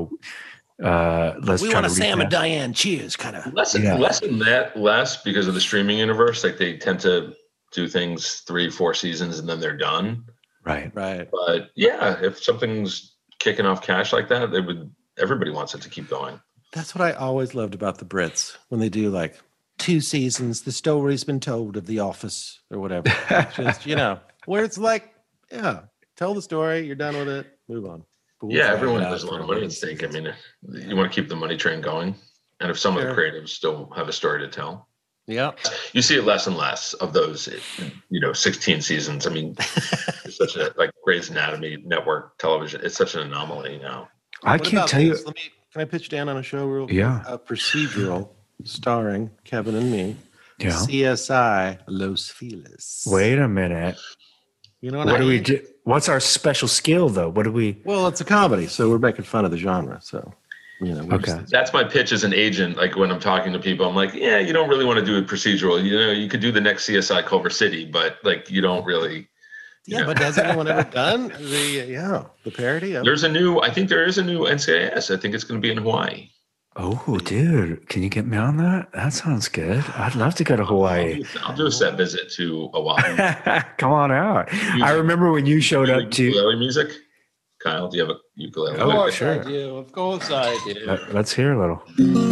let's we try want to a Sam and Diane cheers kind of less than that, less because of the streaming universe. Like they tend to do things 3-4 seasons and then they're done. Right. But yeah, if something's kicking off cash like that, everybody wants it to keep going. That's what I always loved about the Brits when they do like 2 seasons. The story's been told of The Office or whatever. It's just where it's like, yeah, tell the story. You're done with it. Move on. Yeah, everyone has a lot of money at stake. I mean, you want to keep the money train going, and if some of the creatives still have a story to tell, yeah, you see it less and less of those. 16 seasons. I mean, it's such a like Grey's Anatomy network television. It's such an anomaly now. I can't tell you. Can I pitch Dan on a show real quick? Yeah. A procedural starring Kevin and me. Yeah. CSI Los Feliz. Wait a minute. You know what do we do? What's our special skill though? What do we? Well, it's a comedy, so we're making fun of the genre. So, okay. That's my pitch as an agent. Like when I'm talking to people, I'm like, yeah, you don't really want to do a procedural. You could do the next CSI Culver City, but like you don't really. Yeah, but has anyone ever done the parody? I think there is a new NCIS. I think it's going to be in Hawaii. Oh, dude, can you get me on that? That sounds good. I'd love to go to Hawaii. I'll do a set visit to Oahu. Come on out. I remember when you showed up to ukulele music. Kyle, do you have a ukulele? Oh, sure. I do. Of course I do. Let's hear a little.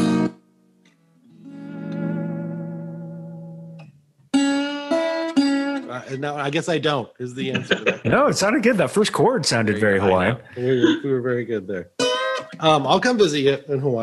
No, I guess I don't, is the answer to that. No, it sounded good. That first chord sounded very Hawaiian. We were very good there. I'll come visit you in Hawaii.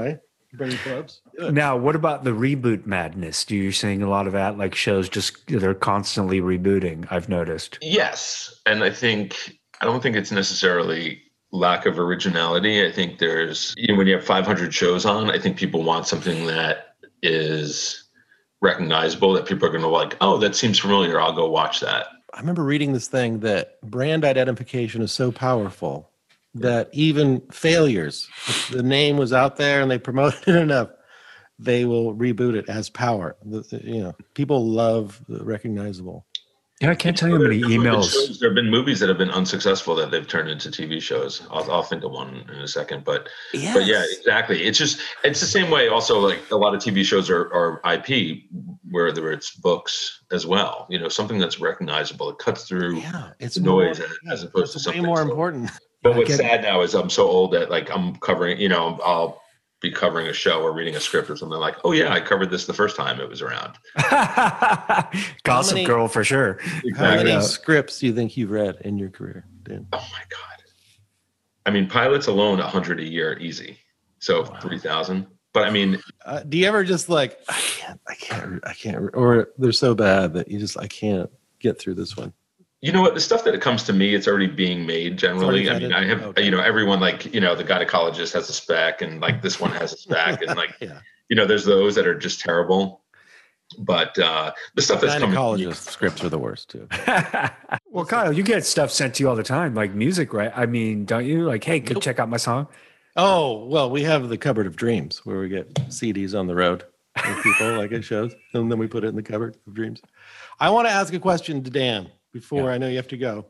Brady Clubs. Good. Now, what about the reboot madness? Do you seeing a lot of that? Like shows they're constantly rebooting, I've noticed. Yes. And I don't think it's necessarily lack of originality. I think there's, when you have 500 shows on, I think people want something that is recognizable, that people are going to like, oh, that seems familiar. I'll go watch that. I remember reading this thing that brand identification is so powerful that even failures, if the name was out there and they promoted it enough, they will reboot it as power. People love the recognizable. Yeah, I can't tell you how many emails. There have been movies that have been unsuccessful that they've turned into TV shows. I'll think of one in a second, but yeah, exactly. It's the same way. Also, like a lot of TV shows are IP, whether it's books as well. Something that's recognizable. It cuts through the noise as opposed to something way more important. But what's sad now is I'm so old that like I'm covering. I'll be covering a show or reading a script or something like, oh yeah, I covered this the first time it was around. Gossip Girl for sure. How many scripts do you think you've read in your career, Dan? Oh my God. I mean, pilots alone, 100 a year, easy. So 3,000. But I mean, do you ever just like, I can't, or they're so bad that you just, I can't get through this one? You know what? The stuff that it comes to me, it's already being made generally. I mean, I have, everyone like, the gynecologist has a spec and like this one has a spec and like, there's those that are just terrible. But the stuff that's coming. Gynecologist scripts are the worst too. Well, Kyle, you get stuff sent to you all the time, like music, right? I mean, don't you? Like, hey, go check out my song. Oh, well, we have the Cupboard of Dreams where we get CDs on the road with people like it shows. And then we put it in the Cupboard of Dreams. I want to ask a question to Dan. Before I know you have to go,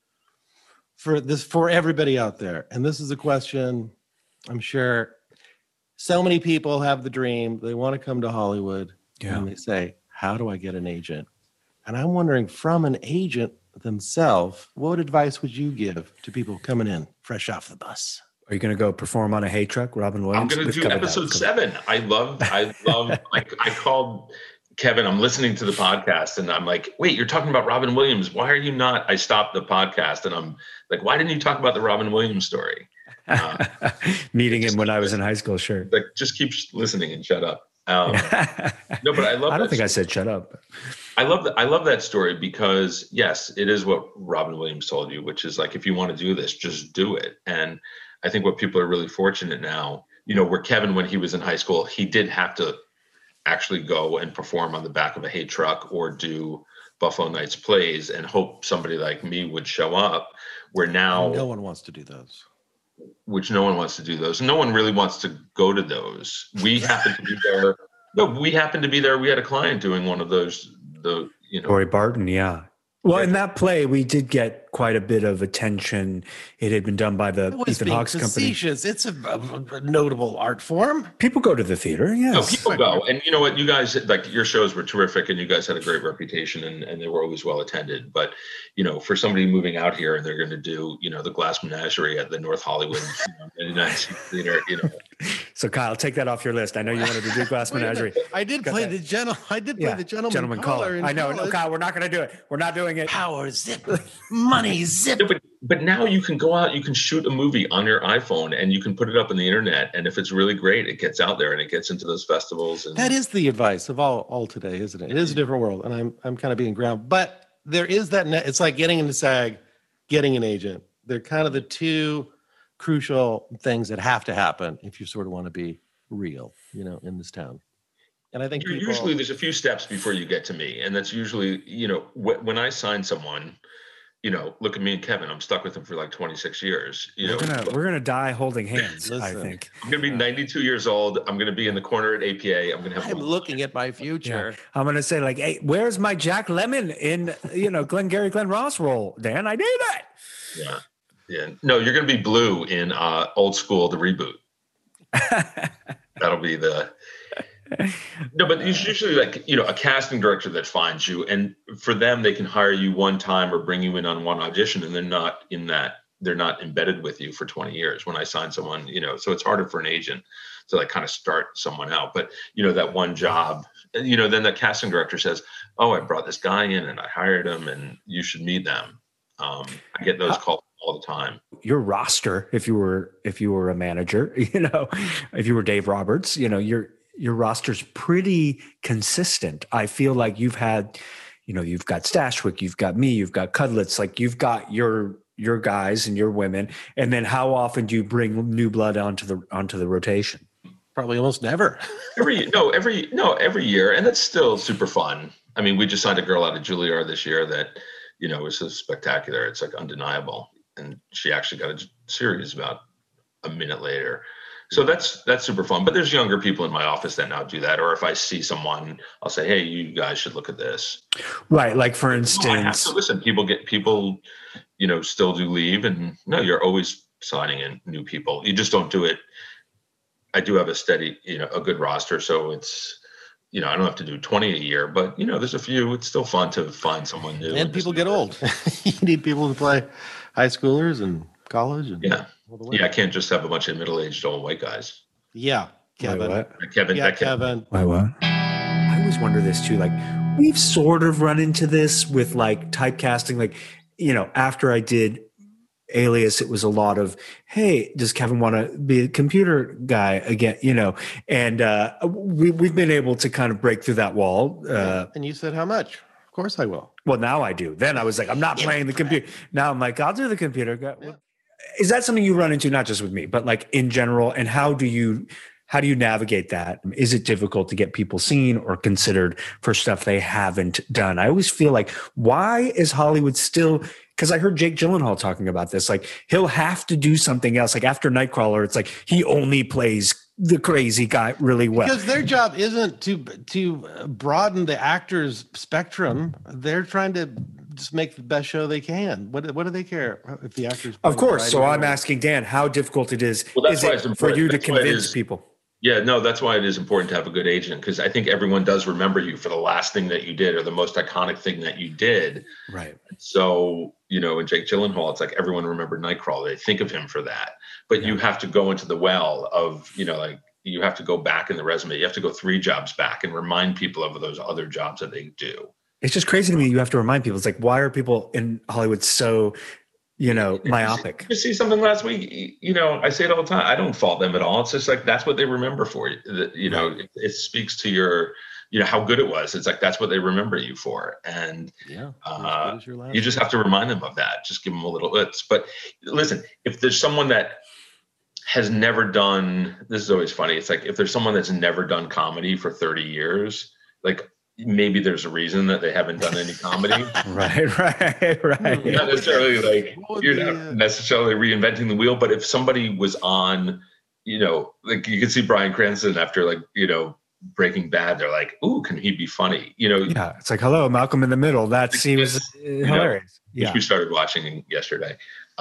for everybody out there, and this is a question I'm sure so many people have the dream, they want to come to Hollywood, and they say, how do I get an agent? And I'm wondering, from an agent themselves, what advice would you give to people coming in fresh off the bus? Are you going to go perform on a hay truck, Robin Williams? I'm going to do episode 7. I love. I called Kevin, I'm listening to the podcast and I'm like, wait, you're talking about Robin Williams. Why are you not? I stopped the podcast and I'm like, why didn't you talk about the Robin Williams story? Meeting him when I was in high school, sure. Like, just keep listening and shut up. No, but I love. I don't think I said shut up. I love that story because yes, it is what Robin Williams told you, which is like, if you want to do this, just do it. And I think what people are really fortunate now, where Kevin, when he was in high school, he did have to actually go and perform on the back of a hay truck or do Buffalo Nights plays and hope somebody like me would show up, where now no one wants to do those. No one wants to do those. No one really wants to go to those. We happen to be there. No, we happened to be there. We had a client doing one of those, Corey Barton. Yeah. Well, in that play, we did get quite a bit of attention. It had been done by the Ethan Hawke's company. It's a notable art form. People go to the theater, yes. No, people go. And you know what? You guys, like, your shows were terrific and you guys had a great reputation and they were always well attended. But, for somebody moving out here and they're going to do, the Glass Menagerie at the North Hollywood Theater, So, Kyle, take that off your list. I know you wanted to do Glass Menagerie. I did play the gentleman caller. I know. No, Kyle, we're not going to do it. We're not doing it. Power zip, money zip. No, but now you can go out, you can shoot a movie on your iPhone and you can put it up on the internet. And if it's really great, it gets out there and it gets into those festivals. And that is the advice of all today, isn't it? It is a different world. And I'm kind of being grounded. But there is that it's like getting into SAG, getting an agent. They're kind of the two crucial things that have to happen if you sort of want to be real, in this town. And I think usually there's a few steps before you get to me. And that's usually, when I sign someone, look at me and Kevin, I'm stuck with him for like 26 years. We're going to die holding hands, I think. I'm going to be 92 years old. I'm going to be in the corner at APA. I'm looking at my future. Yeah. I'm going to say like, hey, where's my Jack Lemmon in, Glengarry Glen Ross role, Dan? I need it. Yeah. Yeah. No, you're going to be Blue in Old School, the reboot. That'll be the... No, but it's usually like, a casting director that finds you, and for them, they can hire you one time or bring you in on one audition, and they're not embedded with you for 20 years. When I sign someone, so it's harder for an agent to like kind of start someone out. But, that one job, then the casting director says, oh, I brought this guy in and I hired him and you should meet them. I get those calls all the time. Your roster, if you were a manager, if you were Dave Roberts, your roster's pretty consistent. I feel like you've had, you've got Stashwick, you've got me, you've got Cudlitz, like you've got your guys and your women. And then how often do you bring new blood onto the rotation? Probably almost never. every year, and that's still super fun. I mean, we just signed a girl out of Juilliard this year that, was so spectacular. It's like undeniable. And she actually got a series about a minute later. So that's super fun. But there's younger people in my office that now do that. Or if I see someone, I'll say, hey, you guys should look at this. Right. Like for instance, I have to listen. People still do leave, and no, you're always signing in new people. You just don't do it. I do have a steady, a good roster. So it's, I don't have to do 20 a year, but there's a few. It's still fun to find someone new. And people get old. You need people to play high schoolers and college. And all the way. Yeah. I can't just have a bunch of middle-aged old white guys. Yeah. Kevin. Wait, what? Kevin. Wait, what? I always wonder this too. Like we've sort of run into this with like typecasting, like, after I did Alias, it was a lot of, hey, does Kevin want to be a computer guy again? And we've been able to kind of break through that wall. And you said how much? Of course I will. Well, now I do. Then I was like, I'm not playing the computer. Now I'm like, I'll do the computer guy. Yeah. Is that something you run into, not just with me, but like in general? And how do you navigate that? Is it difficult to get people seen or considered for stuff they haven't done? I always feel like, why is Hollywood still, because I heard Jake Gyllenhaal talking about this, like he'll have to do something else. Like after Nightcrawler, it's like he only plays the crazy guy really well. Because their job isn't to broaden the actor's spectrum. They're trying to just make the best show they can. What do they care if the actors? Of course. So I'm asking Dan how difficult it is, for you to convince people. Yeah, no, that's why it is important to have a good agent, because I think everyone does remember you for the last thing that you did or the most iconic thing that you did. Right. So, in Jake Gyllenhaal, it's like everyone remembered Nightcrawler. They think of him for that. But you have to go into the well of, you have to go back in the resume. You have to go 3 jobs back and remind people of those other jobs that they do. It's just crazy to me. You have to remind people. It's like, why are people in Hollywood so myopic? You see something last week, I say it all the time. I don't fault them at all. It's just like, that's what they remember for you. It speaks to your, how good it was. It's like, that's what they remember you for. And you just have to remind them of that. Just give them a little bit. But listen, if there's someone that has never done, this is always funny. It's like, if there's someone that's never done comedy for 30 years, like, maybe there's a reason that they haven't done any comedy. Right. Not necessarily like you're not necessarily reinventing the wheel, but if somebody was on, like you can see Bryan Cranston after Breaking Bad, they're like, ooh, can he be funny? Yeah, it's like, hello, Malcolm in the Middle. He was hilarious. Which we started watching yesterday.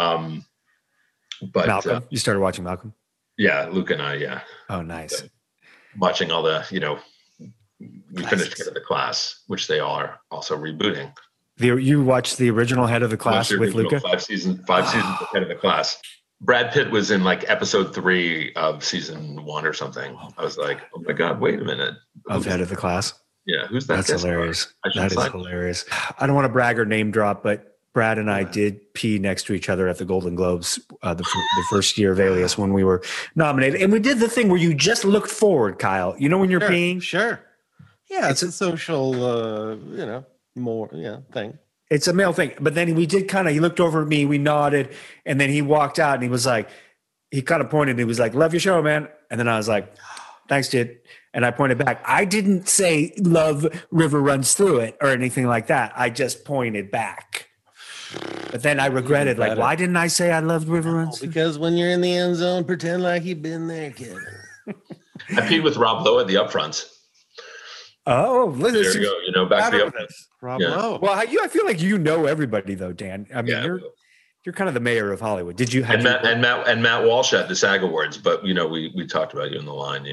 But Malcolm, you started watching Malcolm? Yeah, Luke and I, yeah. Oh, nice. Watching all the, we finished Head of the Class, which they are also rebooting. You watched the original Head of the Class with Luca? 5 seasons of Head of the Class. Brad Pitt was in like episode 3 of season 1 or something. I was like, oh my God, wait a minute. Of Head of the Class? Yeah, who's that? That's hilarious. That is hilarious. I don't want to brag or name drop, but Brad and I did pee next to each other at the Golden Globes the first year of Alias when we were nominated. And we did the thing where you just looked forward, Kyle. When you're peeing? Sure. Yeah, it's a social, thing. It's a male thing. But then we did he looked over at me, we nodded, and then he walked out and he was like, he kind of pointed and he was like, love your show, man. And then I was like, thanks, dude. And I pointed back. I didn't say love river runs through it or anything like that. I just pointed back. But then I regretted, like, why didn't I say I loved river runs through? Because when you're in the end zone, pretend like you've been there, kid. I peed with Rob Lowe at the upfronts. Oh, there you go. Back to the upfronts. Rob Lowe. Well, I feel like everybody though, Dan. I mean, you're kind of the mayor of Hollywood. Did you have Matt Walsh at the SAG Awards? But we talked about you in the line.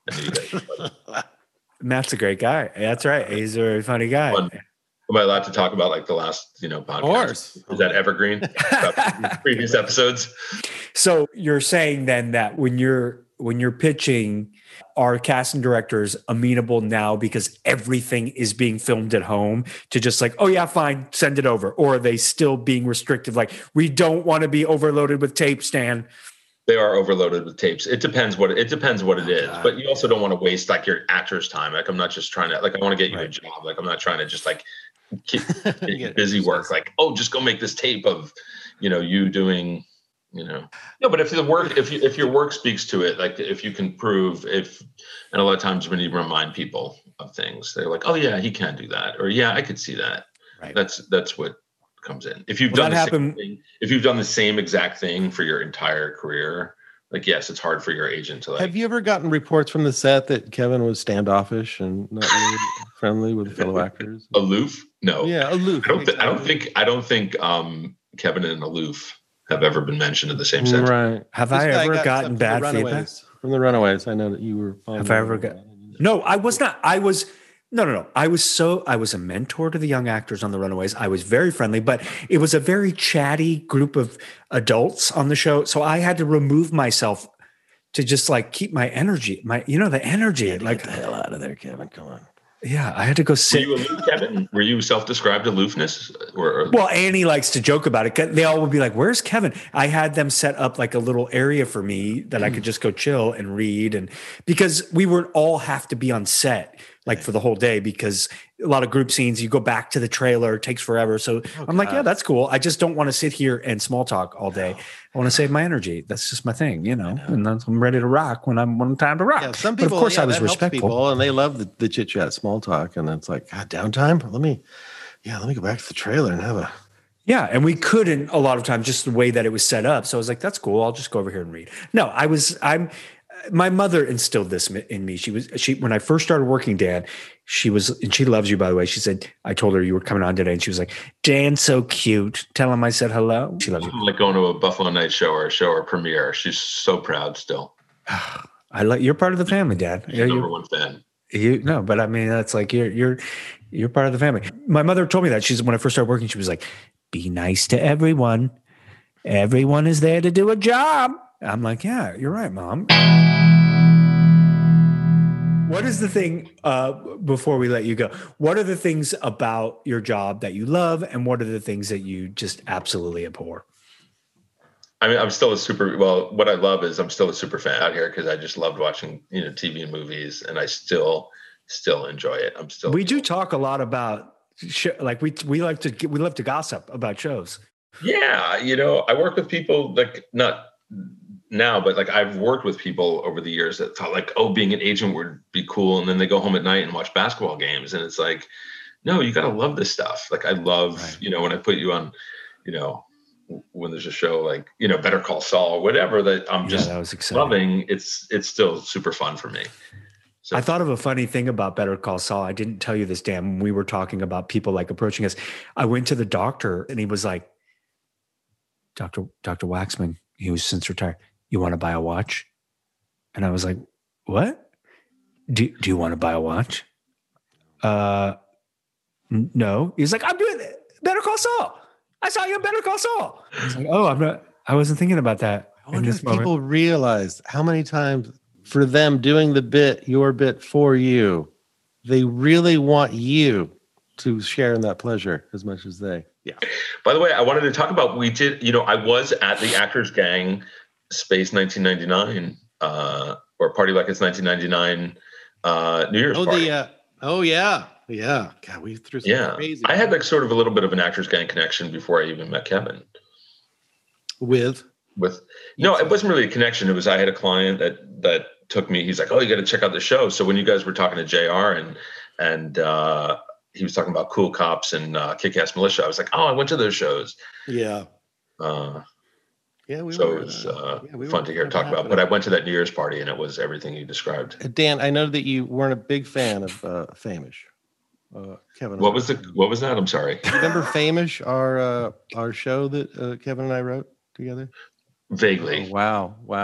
Matt's a great guy. That's right. He's a very funny guy. Am I allowed to talk about like the last podcast? Of course. Is that evergreen? Previous episodes. So you're saying then that when you're pitching, are casting directors amenable now because everything is being filmed at home to just like, oh yeah, fine, send it over? Or are they still being restrictive? Like, we don't want to be overloaded with tape, Stan. They are overloaded with tapes. It depends what it is, but you also don't want to waste like your actor's time. Like, I'm not just trying to, like, I want to get you a job. Like, I'm not trying to just like keep busy work. Like, oh, just go make this tape of, you doing, No, but if your work speaks to it, like if you can prove and a lot of times when you remind people of things, they're like, oh yeah, he can do that. Or yeah, I could see that. Right. That's what comes in. If you've done the same exact thing for your entire career, like, yes, it's hard for your agent to like. Have you ever gotten reports from the set that Kevin was standoffish and not really friendly with fellow actors? Aloof? No. Yeah, aloof. I don't think Kevin and aloof have ever been mentioned in the same sentence. Right. Have I ever gotten bad feedback from the Runaways? I know that you were. Have I ever got? No, I was not. I was. No. I was a mentor to the young actors on the Runaways. I was very friendly, but it was a very chatty group of adults on the show. So I had to remove myself to just like keep my energy, the energy. Like, get the hell out of there, Kevin. Come on. Yeah, I had to go sit. Were you aloof, Kevin? Were you self-described aloofness? Well, Annie likes to joke about it. They all would be like, "Where's Kevin?" I had them set up like a little area for me that I could just go chill and read, and because we would all have to be on set like for the whole day because a lot of group scenes, you go back to the trailer, it takes forever. So I'm like, yeah, that's cool. I just don't want to sit here and small talk all day. I want to save my energy. That's just my thing, and I'm ready to rock when I'm time to rock. Yeah, some people, but of course, I was respectful. And they love the chit chat, small talk. And it's like, God, downtime. Let me go back to the trailer and have a. Yeah. And we couldn't a lot of times just the way that it was set up. So I was like, that's cool. I'll just go over here and read. No, my mother instilled this in me. She when I first started working, Dan, and she loves you, by the way. She said, I told her you were coming on today, and she was like, Dan's so cute. Tell him I said hello. She loves you. Like going to a Buffalo Night show or premiere. She's so proud still. You're part of the family, Dad. You're number one fan. But I mean, that's like you're part of the family. My mother told me that. When I first started working, she was like, be nice to everyone. Everyone is there to do a job. I'm like, yeah, you're right, Mom. What is the thing, before we let you go, what are the things about your job that you love, and what are the things that you just absolutely abhor? I mean, what I love is I'm still a super fan out here because I just loved watching, TV and movies, and I still enjoy it. We do talk a lot about, we love to gossip about shows. Yeah. I work with people like not now, but like I've worked with people over the years that thought like, oh, being an agent would be cool. And then they go home at night and watch basketball games. And it's like, no, you got to love this stuff. Like I love, when I put you on, when there's a show like, Better Call Saul, whatever that I'm just loving, it's still super fun for me. So I thought of a funny thing about Better Call Saul. I didn't tell you this, Dan, when we were talking about people like approaching us. I went to the doctor and he was like, Dr. Waxman, he was since retired. You want to buy a watch? And I was like, what? Do you want to buy a watch? No. He's like, I'm doing it. Better Call Saul. I saw you in Better Call Saul. I was like, oh, I wasn't thinking about that. I wonder if people realize how many times for them doing your bit for you, they really want you to share in that pleasure as much as they. Yeah. By the way, I wanted to talk about, I was at the Actors Gang Space 1999 or Party Like It's 1999 New Year's party. Yeah. God, we threw some crazy. I had like sort of a little bit of an Actors Gang connection before I even met Kevin. No, it wasn't really a connection. It was, I had a client that took me, he's like, oh, you got to check out the show. So when you guys were talking to JR and he was talking about Cool Cops and Kick-Ass Militia, I was like, oh, I went to those shows. Yeah. It was fun to hear talk about. But I went to that New Year's party and it was everything you described. Dan, I know that you weren't a big fan of Famish. Kevin, what was that? I'm sorry. Do you remember Famish, our show that Kevin and I wrote together? Vaguely. Oh, wow.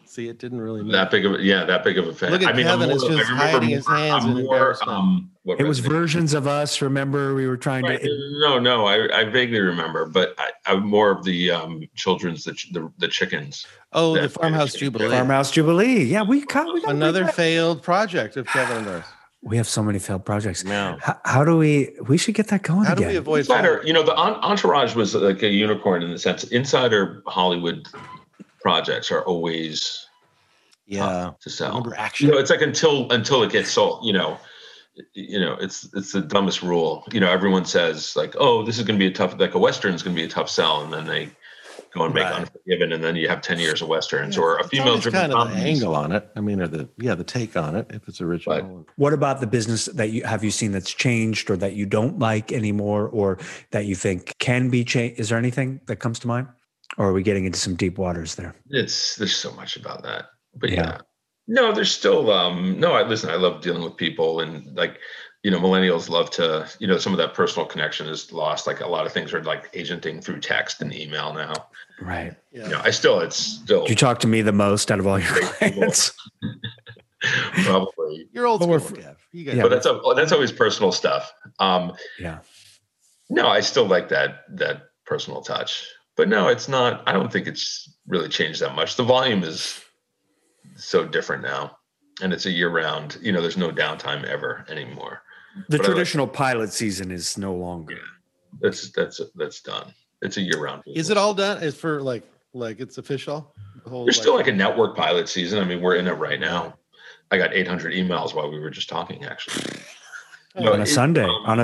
See, it didn't really that big of a fan. Look at Kevin is just hiding his hands in embarrassment. It was versions of us. Remember, we were trying to. No. I vaguely remember, but I'm more of the children's, the chickens. Oh, the Farmhouse Jubilee. Farmhouse Jubilee. Yeah, we got another failed project of Kevin and ours. We have so many failed projects. No. How do we should get that going again. How do we avoid Insider? The Entourage was like a unicorn in the sense Insider Hollywood projects are always to sell. Remember Action. It's like until it gets sold. It's the dumbest rule. Everyone says like, oh, this is going to be a tough, like a Western's going to be a tough sell, and then they go and make Unforgiven, and then you have 10 years of Westerns or a female-driven kind of the angle on it. I mean, or the take on it if it's original. But what about the business that you seen that's changed, or that you don't like anymore, or that you think can be changed? Is there anything that comes to mind, or are we getting into some deep waters there? There's so much about that, but no, there's still listen, I love dealing with people, and like. Millennials love to, some of that personal connection is lost. Like a lot of things are like agenting through text and email now. Right. Yeah. It's still. You talk to me the most out of all your clients. Probably. You're old school, Kev. But that's always personal stuff. Yeah. No, I still like that personal touch, but no, it's not. I don't think it's really changed that much. The volume is so different now, and it's a year round. There's no downtime ever anymore. The traditional pilot season is no longer. Yeah, that's done. It's a year-round business. Is it all done? Is for like it's official? There's still like a network pilot season. I mean, we're in it right now. I got 800 emails while we were just talking. Actually, on a Sunday.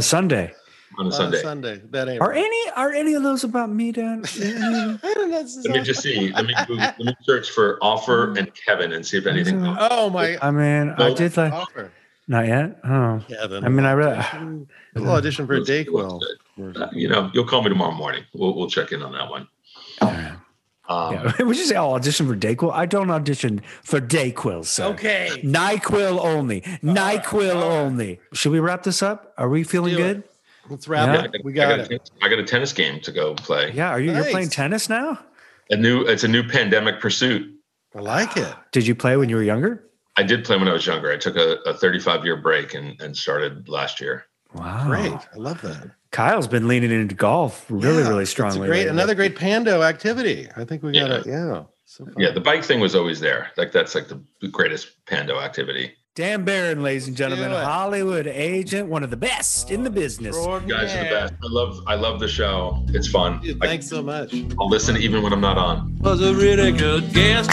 That ain't. Are any of those about me, Dan? I don't know. Let me just see. Let me search for Offer and Kevin and see if anything. Oh my! I mean, I did like. Offer. Not yet. Oh, yeah. I mean, I really audition for Dayquil. You'll call me tomorrow morning. We'll check in on that one. Would you say I'll audition for Dayquil? I don't audition for Dayquil, sir. Okay. NyQuil only. NyQuil only. Should we wrap this up? Are we feeling good? Let's wrap it. We got it. I got a tennis game to go play. Yeah. You're playing tennis now? It's a new pandemic pursuit. I like it. Did you play when you were younger? I did play when I was younger. I took a 35-year break and started last year. Wow. Great. I love that. Kyle's been leaning into golf really strongly. It's another great Pando activity. I think we got it. Yeah. So the bike thing was always there. Like that's like the greatest Pando activity. Dan Barron, ladies and gentlemen, Hollywood agent, one of the best in the business. You guys are the best. I love the show. It's fun. Dude, thanks so much. I'll listen even when I'm not on. Was a really good guest.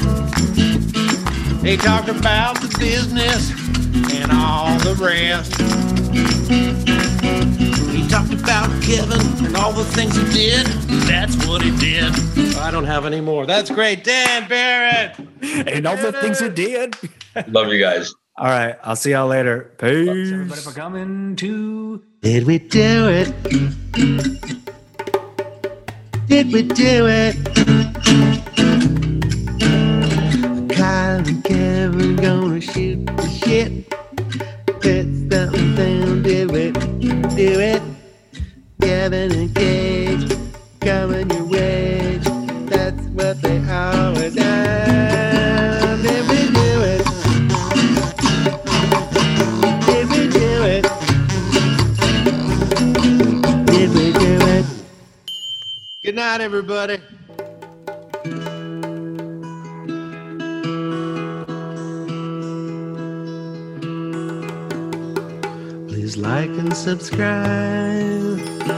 He talked about the business and all the rest. He talked about Kevin and all the things he did. That's what he did. I don't have any more. That's great. Dan Barrett. And all the things he did. Love you guys. All right. I'll see y'all later. Peace. Thanks everybody for coming to Did We Do It? Did we do it? Kyle and Kevin gonna shoot the shit. Put something down, do it. Kevin and Cage, coming your way. That's what they always are. Did we do it? Did we do it? Did we do it? Good night, everybody. Please like and subscribe.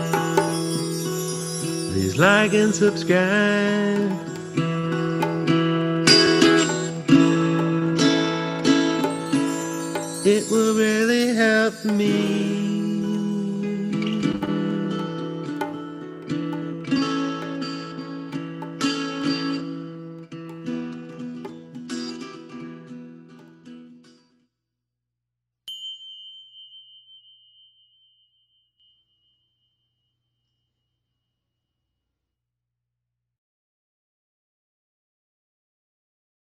Please like and subscribe. It will really help me.